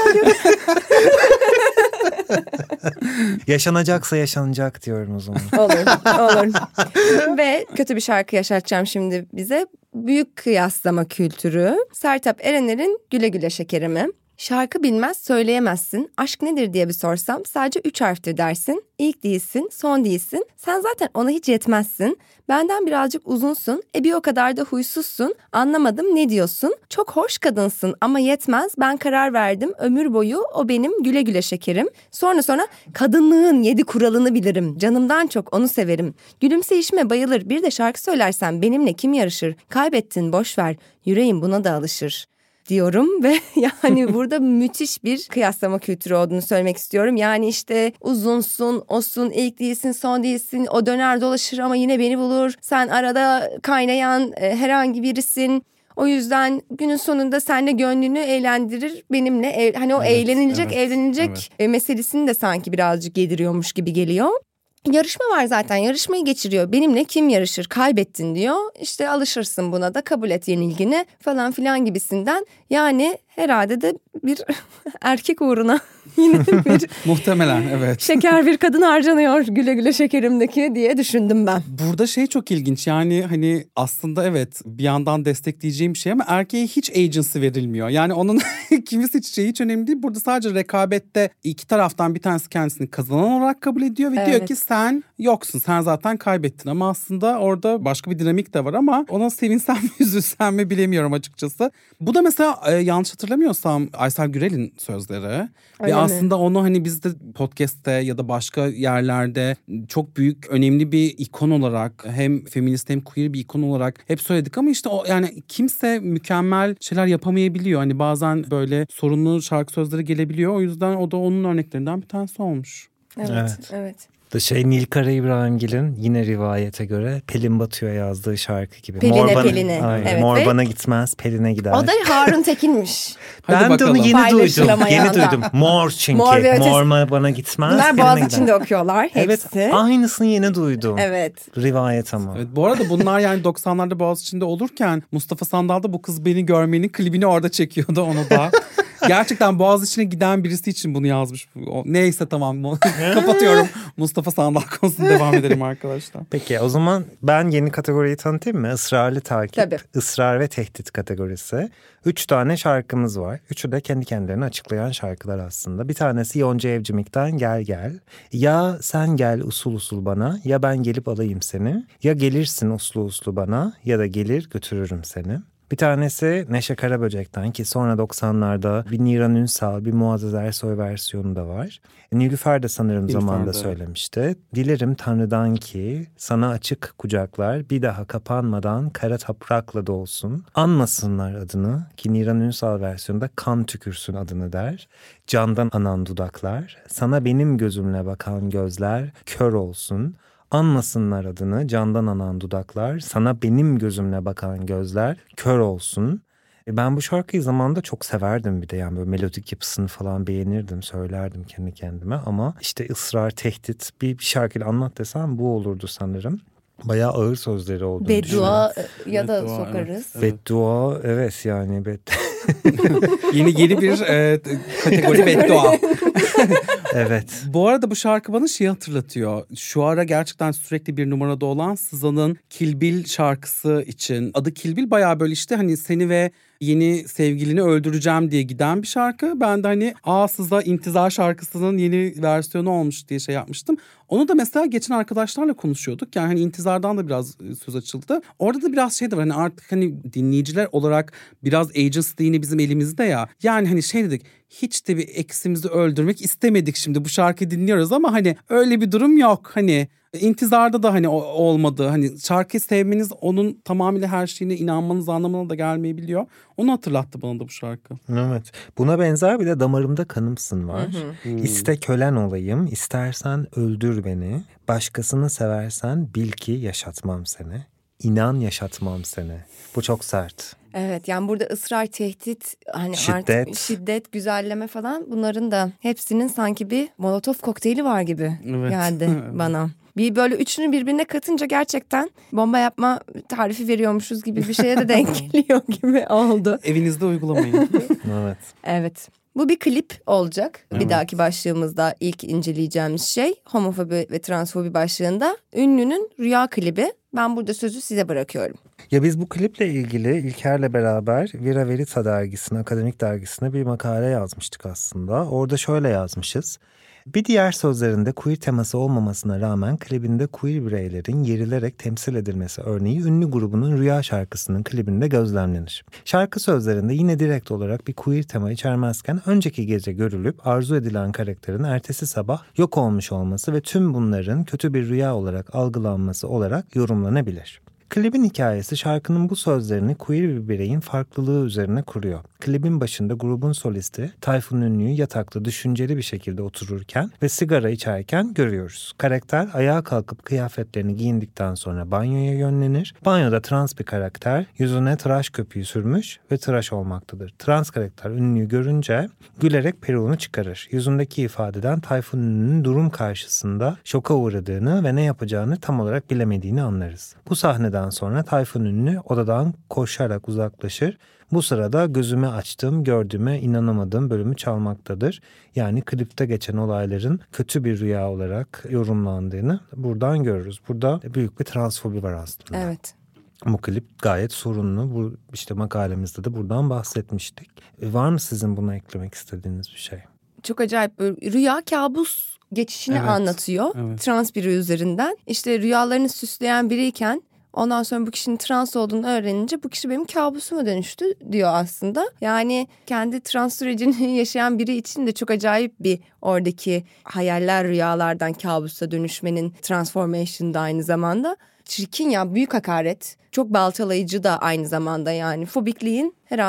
Yaşanacaksa yaşanacak diyorum o zaman. Olur, olur. Ve kötü bir şarkı yaşatacağım şimdi bize. Büyük kıyaslama kültürü. Sertab Erener'in Güle Güle Şekerimi. Şarkı bilmez, söyleyemezsin. Aşk nedir diye bir sorsam sadece üç harftir dersin. İlk değilsin, son değilsin. Sen zaten ona hiç yetmezsin. Benden birazcık uzunsun. E bir o kadar da huysuzsun. Anlamadım ne diyorsun? Çok hoş kadınsın ama yetmez. Ben karar verdim. Ömür boyu o benim güle güle şekerim. Sonra sonra kadınlığın yedi kuralını bilirim. Canımdan çok onu severim. Gülümseyişime bayılır. Bir de şarkı söylersen benimle kim yarışır? Kaybettin boş ver. Yüreğim buna da alışır diyorum ve yani burada müthiş bir kıyaslama kültürü olduğunu söylemek istiyorum. Yani işte uzunsun, osun, ilk değilsin, son değilsin, o döner dolaşır ama yine beni bulur. Sen arada kaynayan e, herhangi birisin. O yüzden günün sonunda seninle gönlünü eğlendirir benimle. Ev, hani o evet, eğlenilecek, evet, evlenilecek evet. meselesini de sanki birazcık yediriyormuş gibi geliyor. Yarışma var zaten, yarışmayı geçiriyor. Benimle kim yarışır? Kaybettin diyor. İşte alışırsın buna da, kabul et yenilgini falan filan gibisinden. Yani herhalde de bir erkek uğruna yine bir muhtemelen evet. Şeker bir kadın harcanıyor güle güle şekerimdeki diye düşündüm ben. Burada şey çok ilginç, yani hani aslında evet bir yandan destekleyeceğim bir şey ama erkeğe hiç agency verilmiyor. Yani onun kimi seçeceği hiç önemli değil. Burada sadece rekabette iki taraftan bir tanesi kendisini kazanan olarak kabul ediyor ve evet. diyor ki sen yoksun, sen zaten kaybettin. Ama aslında orada başka bir dinamik de var ama ona sevinsem mi üzülsem mi bilemiyorum açıkçası. Bu da mesela e, yanlış hatırlamıyorsam Aysel Gürel'in sözleri. Öyle ve mi? Aslında onu hani biz de podcast'te ya da başka yerlerde çok büyük, önemli bir ikon olarak, hem feminist hem queer bir ikon olarak hep söyledik ama işte o, yani kimse mükemmel şeyler yapamayabiliyor. Hani bazen böyle sorunlu şarkı sözleri gelebiliyor. O yüzden o da onun örneklerinden bir tanesi olmuş. Evet, Evet. evet. Da şey Nilkara İbrahimgil'in yine rivayete göre Pelin Batı'ya yazdığı şarkı gibi. Peline, Mor bana, Peline. Aynen, Evet, mor ve- bana gitmez, Pelin'e gider. O da Harun Tekin'miş. Hadi Ben de bakalım. onu yeni duydum. Paylaşılamayan Yeni da. duydum. Mor çünkü. Mor ve ötesi. Mor bana gitmez. Bunlar Pelin'e Boğaziçi'nde gider. okuyorlar hepsi. Evet, aynısını yeni duydum. Evet. Rivayet ama. Evet, bu arada bunlar yani doksanlarda Boğaziçi'nde olurken Mustafa Sandal da bu kız beni görmenin klibini orada çekiyordu onu da. Gerçekten Boğaziçi'ne giden birisi için bunu yazmış. O- Neyse tamam kapatıyorum. Mustafa Sandal konusuna devam edelim arkadaşlar. Peki o zaman ben yeni kategoriyi tanıtayım mı? Israrlı takip, Tabii. ısrar ve tehdit kategorisi. Üç tane şarkımız var. Üçü de kendi kendilerini açıklayan şarkılar aslında. Bir tanesi Yonca Evcimik'ten Gel Gel. Ya sen gel usul usul bana, ya ben gelip alayım seni. Ya gelirsin uslu uslu bana, ya da gelir götürürüm seni. Bir tanesi Neşe Karaböcek'ten, ki sonra doksanlarda bir Niran Ünsal, bir Muazzez Ersoy versiyonu da var. Nilüfer de sanırım Nilüfer zamanında de. söylemişti. Dilerim Tanrı'dan ki sana açık kucaklar bir daha kapanmadan kara toprakla dolsun. Anmasınlar adını, ki Niran Ünsal versiyonunda kan tükürsün adını der. Candan anan dudaklar, sana benim gözümle bakan gözler kör olsun. Anmasınlar adını, candan anan dudaklar, sana benim gözümle bakan gözler kör olsun. E ben bu şarkıyı zamanında çok severdim bir de, yani böyle melodik yapısını falan beğenirdim, söylerdim kendi kendime. Ama işte ısrar, tehdit, bir, bir şarkıyla anlat desem bu olurdu sanırım. Bayağı ağır sözleri olduğunu Beddua ya da Beddua, sokarız. evet. Beddua, evet yani bed Yeni yeni bir e, kategori beddua. evet. Bu arada bu şarkı bana şey hatırlatıyor. Şu ara gerçekten sürekli bir numarada olan Sıza'nın Kill Bill şarkısı için. Adı Kill Bill, bayağı böyle işte hani seni ve yeni sevgilini öldüreceğim diye giden bir şarkı. Ben de hani aa Sıza İntizar şarkısının yeni versiyonu olmuş diye şey yapmıştım. Onu da mesela geçen arkadaşlarla konuşuyorduk. Yani hani intizardan da biraz söz açıldı. Orada da biraz şey de var, hani artık hani dinleyiciler olarak biraz agency yine bizim elimizde ya. Yani hani şey dedik, hiç de bir eksimizi öldürmek istemedik şimdi. Bu şarkıyı dinliyoruz ama hani öyle bir durum yok. Hani İntizarda da hani olmadı. Hani şarkıyı sevmeniz onun tamamıyla her şeyine inanmanız anlamına da gelmeyebiliyor. Onu hatırlattı bana da bu şarkı. Evet. Buna benzer bir de Damarımda Kanımsın var. Hı hı. İste kölen olayım, istersen öldür beni. Başkasını seversen bil ki yaşatmam seni. İnan yaşatmam seni. Bu çok sert. Evet, yani burada ısrar, tehdit, hani Şiddet. artık şiddet, güzelleme falan, bunların da hepsinin sanki bir molotof kokteyli var gibi Evet. geldi bana. Bir böyle üçünü birbirine katınca gerçekten bomba yapma tarifi veriyormuşuz gibi bir şeye de denk geliyor gibi oldu. Evinizde uygulamayın. Evet. Evet. Bu bir klip olacak. Evet. Bir dahaki başlığımızda ilk inceleyeceğimiz şey homofobi ve transfobi başlığında ünlünün rüya klibi. Ben burada sözü size bırakıyorum. Ya biz bu kliple ilgili İlker'le beraber Vira Verita dergisine, akademik dergisine bir makale yazmıştık aslında. Orada şöyle yazmışız. Bir diğer sözlerinde queer teması olmamasına rağmen klibinde queer bireylerin yerilerek temsil edilmesi örneği ünlü grubunun Rüya şarkısının klibinde gözlemlenir. Şarkı sözlerinde yine direkt olarak bir queer tema içermezken önceki gece görülüp arzu edilen karakterin ertesi sabah yok olmuş olması ve tüm bunların kötü bir rüya olarak algılanması olarak yorumlanabilir. Klibin hikayesi şarkının bu sözlerini queer bir bireyin farklılığı üzerine kuruyor. Klibin başında grubun solisti Tayfun Ünlü'yü yatakta düşünceli bir şekilde otururken ve sigara içerken görüyoruz. Karakter ayağa kalkıp kıyafetlerini giyindikten sonra banyoya yönlenir. Banyoda trans bir karakter yüzüne tıraş köpüğü sürmüş ve tıraş olmaktadır. Trans karakter Ünlü'yü görünce gülerek peruğunu çıkarır. Yüzündeki ifadeden Tayfun Ünlü'nün durum karşısında şoka uğradığını ve ne yapacağını tam olarak bilemediğini anlarız. Bu sahneden sonra Tayfun Ünlü odadan koşarak uzaklaşır. Bu sırada gözümü açtım, gördüğüme inanamadığım bölümü çalmaktadır. Yani klipte geçen olayların kötü bir rüya olarak yorumlandığını buradan görürüz. Burada büyük bir transfobi var aslında. Evet. Bu klip gayet sorunlu. Bu işte makalemizde de buradan bahsetmiştik. E, var mı sizin buna eklemek istediğiniz bir şey? Çok acayip, böyle rüya kabus geçişini Evet, anlatıyor. evet. Trans biri üzerinden. İşte rüyalarını süsleyen biriyken ondan sonra bu kişinin trans olduğunu öğrenince bu kişi benim kabusuma dönüştü diyor aslında. Yani kendi trans sürecini yaşayan biri için de çok acayip bir oradaki hayaller rüyalardan kabusa dönüşmenin transformation'da aynı zamanda. Çirkin ya, büyük hakaret. Çok baltalayıcı da aynı zamanda, yani fobikliğin herhalde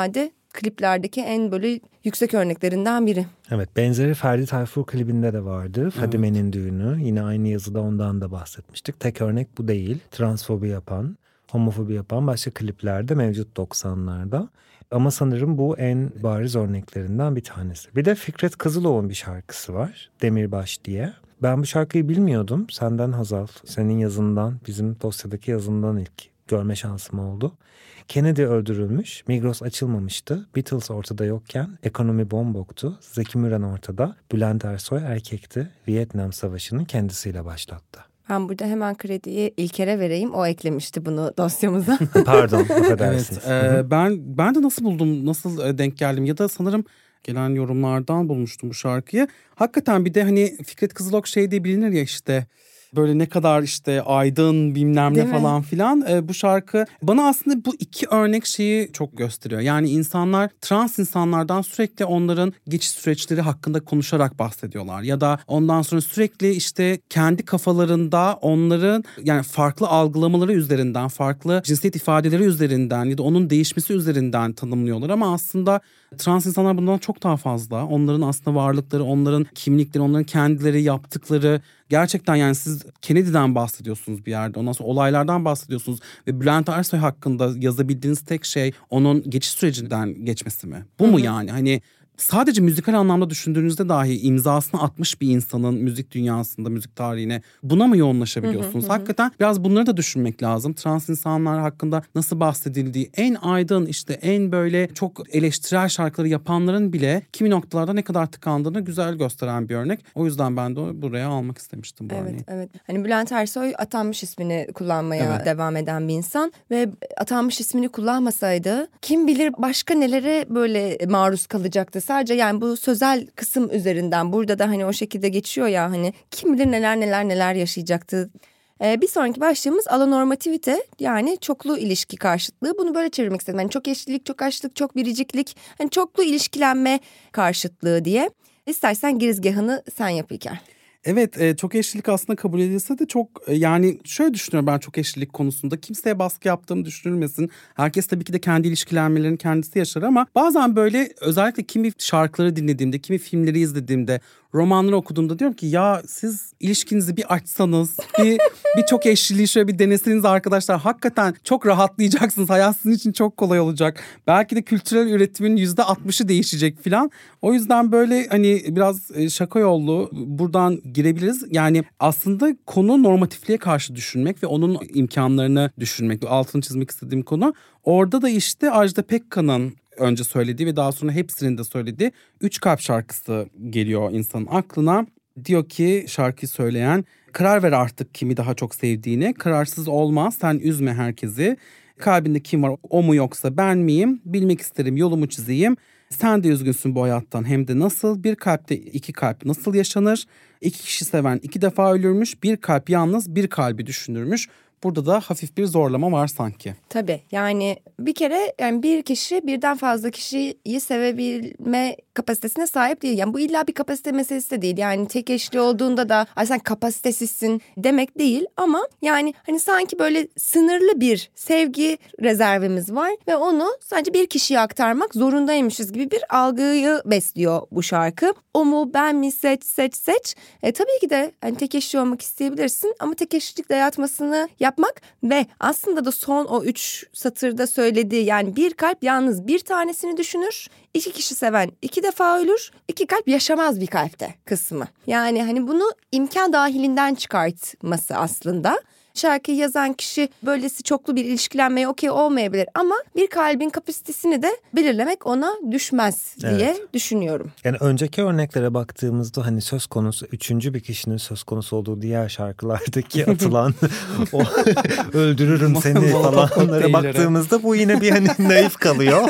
kliplerdeki en böyle yüksek örneklerinden biri. Evet, benzeri Ferdi Tayfur klibinde de vardı. Fadime'nin evet. düğünü. Yine aynı yazıda ondan da bahsetmiştik. Tek örnek bu değil. Transfobi yapan, homofobi yapan başka kliplerde mevcut doksanlarda. Ama sanırım bu en bariz örneklerinden bir tanesi. Bir de Fikret Kızıloğlu'nun bir şarkısı var. Demirbaş diye. Ben bu şarkıyı bilmiyordum. Senden Hazal, senin yazından, bizim dosyadaki yazından ilk görme şansım oldu. Kennedy öldürülmüş, Migros açılmamıştı, Beatles ortada yokken ekonomi bomboktu, Zeki Müren ortada, Bülent Ersoy erkekti, Vietnam Savaşı'nın kendisiyle başlattı. Ben burada hemen krediyi İlker'e vereyim. O eklemişti bunu dosyamıza. Pardon, affedersiniz. Evet, e, ben ben de nasıl buldum, nasıl denk geldim ya da sanırım gelen yorumlardan bulmuştum bu şarkıyı. Hakikaten bir de hani Fikret Kızılok şey diye bilinir ya işte... Böyle ne kadar işte aydın bilmem ne falan filan. Ee, bu şarkı bana aslında bu iki örnek şeyi çok gösteriyor. Yani insanlar, trans insanlardan sürekli onların geçiş süreçleri hakkında konuşarak bahsediyorlar. Ya da ondan sonra sürekli işte kendi kafalarında onların yani farklı algılamaları üzerinden, farklı cinsiyet ifadeleri üzerinden ya da onun değişmesi üzerinden tanımlıyorlar. Ama aslında trans insanlar bundan çok daha fazla. Onların aslında varlıkları, onların kimlikleri, onların kendileri yaptıkları... Gerçekten yani siz Kennedy'den bahsediyorsunuz bir yerde. Ondan sonra olaylardan bahsediyorsunuz. Ve Bülent Ersoy hakkında yazabildiğiniz tek şey onun geçiş sürecinden geçmesi mi? Bu mu yani? Hani sadece müzikal anlamda düşündüğünüzde dahi imzasını atmış bir insanın müzik dünyasında, müzik tarihine buna mı yoğunlaşabiliyorsunuz? Hı hı, Hakikaten hı. biraz bunları da düşünmek lazım. Trans insanlar hakkında nasıl bahsedildiği, en aydın işte en böyle çok eleştirel şarkıları yapanların bile kimi noktalarda ne kadar tıkandığını güzel gösteren bir örnek. O yüzden ben de buraya almak istemiştim bu evet, örneği. Evet. Hani Bülent Ersoy atanmış ismini kullanmaya evet. devam eden bir insan ve atanmış ismini kullanmasaydı kim bilir başka nelere böyle maruz kalacaktı. Sadece yani bu sözel kısım üzerinden burada da hani o şekilde geçiyor ya hani kim bilir neler neler neler yaşayacaktı. Ee, bir sonraki başlığımız alonormativite yani çoklu ilişki karşıtlığı. Bunu böyle çevirmek istedim. Yani çok eşlilik, çok açlık, çok biriciklik, hani çoklu ilişkilenme karşıtlığı diye. İstersen girizgahını sen yap İlker. Evet e, çok eşlilik aslında kabul edilse de çok e, yani şöyle düşünüyorum ben çok eşlilik konusunda kimseye baskı yaptığım düşünülmesin. Herkes tabii ki de kendi ilişkilenmelerini kendisi yaşar ama bazen böyle özellikle kimi şarkıları dinlediğimde, kimi filmleri izlediğimde, romanları okuduğumda diyorum ki ya siz ilişkinizi bir açsanız, bir, bir çok eşliliği şöyle bir deneseniz arkadaşlar hakikaten çok rahatlayacaksınız. Hayat sizin için çok kolay olacak. Belki de kültürel üretimin yüzde altmışı değişecek filan. O yüzden böyle hani biraz şaka yollu buradan girebiliriz. Yani aslında konu normatifliğe karşı düşünmek ve onun imkanlarını düşünmek. Altını çizmek istediğim konu. Orada da işte Ajda Pekkan'ın önce söylediği ve daha sonra hepsinin de söylediği Üç Kalp şarkısı geliyor insanın aklına. Diyor ki şarkıyı söyleyen karar ver artık kimi daha çok sevdiğine. Kararsız olma sen üzme herkesi. Kalbinde kim var o mu yoksa ben miyim? Bilmek isterim yolumu çizeyim. Sen de üzgünsün bu hayattan hem de nasıl? Bir kalpte iki kalp nasıl yaşanır? İki kişi seven iki defa ölürmüş. Bir kalp yalnız bir kalbi düşünürmüş. Burada da hafif bir zorlama var sanki. Tabii yani bir kere yani bir kişi birden fazla kişiyi sevebilme kapasitesine sahip değil. Yani bu illa bir kapasite meselesi de değil. Yani tek eşli olduğunda da ay sen kapasitesizsin demek değil. Ama yani hani sanki böyle sınırlı bir sevgi rezervimiz var. Ve onu sadece bir kişiye aktarmak zorundaymışız gibi bir algıyı besliyor bu şarkı. O mu ben mi seç seç seç. E, tabii ki de hani tek eşli olmak isteyebilirsin. Ama tek eşlilik dayatmasını yapmak ve aslında da son o üç satırda söylediği yani bir kalp yalnız bir tanesini düşünür. İki kişi seven iki defa ölür. İki kalp yaşamaz bir kalpte kısmı. Yani hani bunu imkan dahilinden çıkartması aslında. Şarkıyı yazan kişi böylesi çoklu bir ilişkilenmeye okey olmayabilir ama bir kalbin kapasitesini de belirlemek ona düşmez diye evet. düşünüyorum. Yani önceki örneklere baktığımızda hani söz konusu üçüncü bir kişinin söz konusu olduğu diğer şarkılardaki atılan o öldürürüm seni falanlara baktığımızda bu yine bir hani naif kalıyor.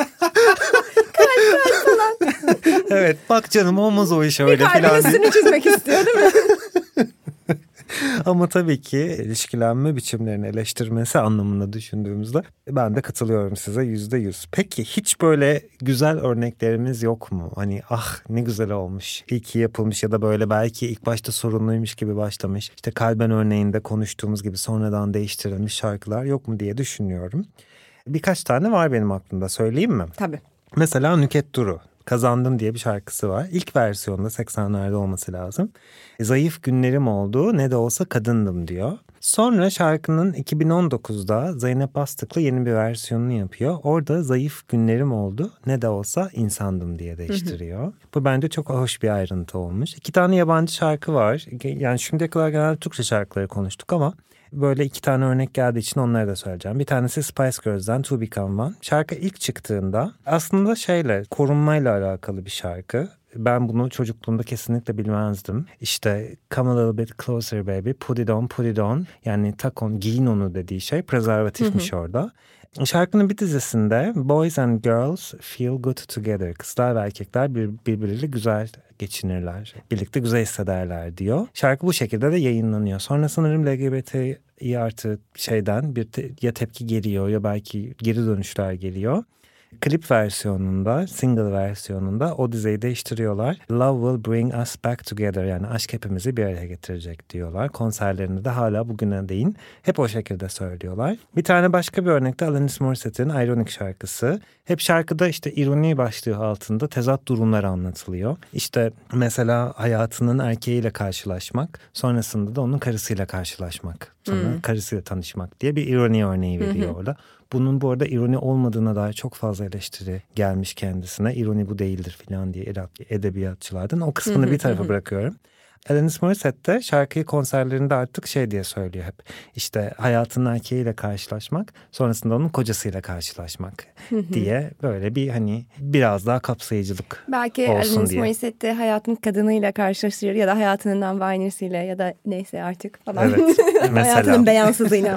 Kalp falan. Evet bak canım olmaz o iş öyle falan. Bir kalbin üstünü çizmek istiyor değil mi? Ama tabii ki ilişkilenme biçimlerini eleştirmesi anlamında düşündüğümüzde ben de katılıyorum size yüzde yüz. Peki hiç böyle güzel örneklerimiz yok mu? Hani ah ne güzel olmuş, iyi ki yapılmış ya da böyle belki ilk başta sorunluymuş gibi başlamış. İşte Kalben örneğinde konuştuğumuz gibi sonradan değiştirilmiş şarkılar yok mu diye düşünüyorum. Birkaç tane var benim aklımda söyleyeyim mi? Tabii. Mesela Nükhet Duru, Kazandım diye bir şarkısı var. İlk versiyonda seksenlerde olması lazım. Zayıf günlerim oldu, ne de olsa kadındım diyor. Sonra şarkının iki bin on dokuzda Zeynep Bastık'la yeni bir versiyonunu yapıyor. Orada zayıf günlerim oldu, ne de olsa insandım diye değiştiriyor. Hı hı. Bu bence çok hoş bir ayrıntı olmuş. İki tane yabancı şarkı var. Yani şimdiye kadar genelde Türkçe şarkıları konuştuk ama böyle iki tane örnek geldiği için onları da söyleyeceğim. Bir tanesi Spice Girls'den To Become One. Şarkı ilk çıktığında aslında şeyle, korunmayla alakalı bir şarkı. Ben bunu çocukluğumda kesinlikle bilmezdim. İşte come a little bit closer baby, put it on, put it on. Yani tak on, giyin onu dediği şey prezervatifmiş orada. Şarkının bir dizisinde Boys and Girls Feel Good Together. Kızlar ve erkekler bir, birbiriyle güzel geçinirler. Birlikte güzel hissederler diyor. Şarkı bu şekilde de yayınlanıyor. Sonra sanırım L G B T İ artı şeyden bir te, ya tepki geliyor ya belki geri dönüşler geliyor. Klip versiyonunda, single versiyonunda o dizeyi değiştiriyorlar. Love will bring us back together, yani aşk hepimizi bir araya getirecek diyorlar. Konserlerinde de hala bugüne değin hep o şekilde söylüyorlar. Bir tane başka bir örnekte Alanis Morissette'in Ironic şarkısı. Hep şarkıda işte ironi başlığı altında tezat durumlar anlatılıyor. İşte mesela hayatının erkeğiyle karşılaşmak, sonrasında da onun karısıyla karşılaşmak, sonra hmm. karısıyla tanışmak diye bir ironi örneği veriyor hmm. orada. Bunun bu arada ironi olmadığına dair çok fazla eleştiri gelmiş kendisine. İroni bu değildir falan diye edebiyatçılardan. O kısmını bir tarafa bırakıyorum. Alanis Morissette de şarkıyı konserlerinde artık şey diye söylüyor hep. İşte hayatının erkeğiyle karşılaşmak, sonrasında onun kocasıyla karşılaşmak diye böyle bir hani biraz daha kapsayıcılık belki olsun Alanis diye. Morissette hayatının kadınıyla karşılaştırır ya da hayatının non-binary'siyle ya da neyse artık falan. Evet, hayatının beyansızıyla.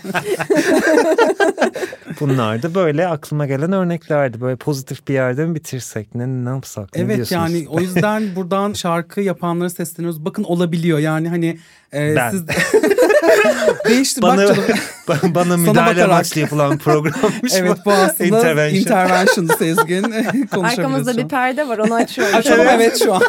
Bunlar da böyle aklıma gelen örneklerdi. Böyle pozitif bir yerden bitirsek ne, ne yapsak? Ne evet diyorsunuz? Yani o yüzden buradan şarkı yapanları sesleniyoruz. Bakın olabiliyor yani hani e, ben. siz değişti bana, bak canım. bana müdahale amaçlı yapılan programmış. Evet bu aslında intervention. Intervention'dı Sezgin. Arkamızda bir perde var, onu açıyorum. Açalım evet şu an.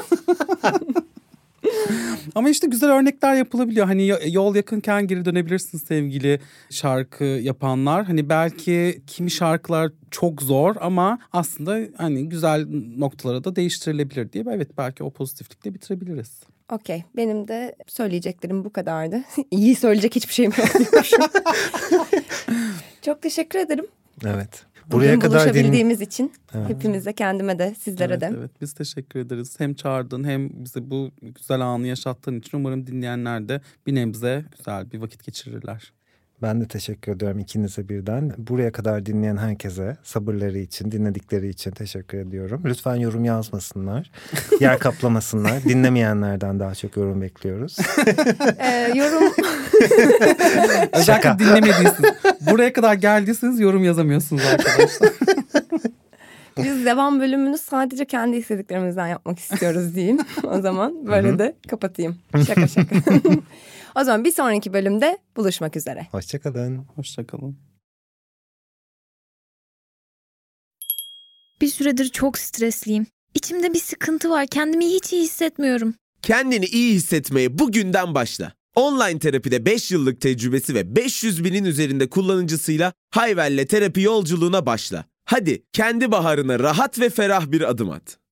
Ama işte güzel örnekler yapılabiliyor. Hani yol yakınken geri dönebilirsin sevgili şarkı yapanlar. Hani belki kimi şarkılar çok zor ama aslında hani güzel noktalara da değiştirilebilir diye. Evet belki o pozitiflikle bitirebiliriz. Okey. Benim de söyleyeceklerim bu kadardı. İyi söyleyecek hiçbir şeyim yokmuş. Çok teşekkür ederim. Evet. Buraya Bugün kadar buluşabildiğimiz din... için evet. Hepimize, kendime de, sizlere evet, de. Evet, biz teşekkür ederiz. Hem çağırdın hem bize bu güzel anı yaşattığın için umarım dinleyenler de bir nebze güzel bir vakit geçirirler. Ben de teşekkür ediyorum ikinize birden. Buraya kadar dinleyen herkese sabırları için, dinledikleri için teşekkür ediyorum. Lütfen yorum yazmasınlar, yer kaplamasınlar. Dinlemeyenlerden daha çok yorum bekliyoruz. ee, yorum... Özellikle dinlemediyseniz, buraya kadar geldiyseniz yorum yazamıyorsunuz arkadaşlar. Biz devam bölümünü sadece kendi istediklerimizden yapmak istiyoruz diyeyim. O zaman böyle Hı-hı. de kapatayım. Şaka şaka. O zaman bir sonraki bölümde buluşmak üzere. Hoşçakalın. Hoşçakalın. Bir süredir çok stresliyim. İçimde bir sıkıntı var. Kendimi hiç iyi hissetmiyorum. Kendini iyi hissetmeye bugünden başla. Online terapide beş yıllık tecrübesi ve beş yüz binin üzerinde kullanıcısıyla Hayvel'le terapi yolculuğuna başla. Hadi kendi baharına rahat ve ferah bir adım at.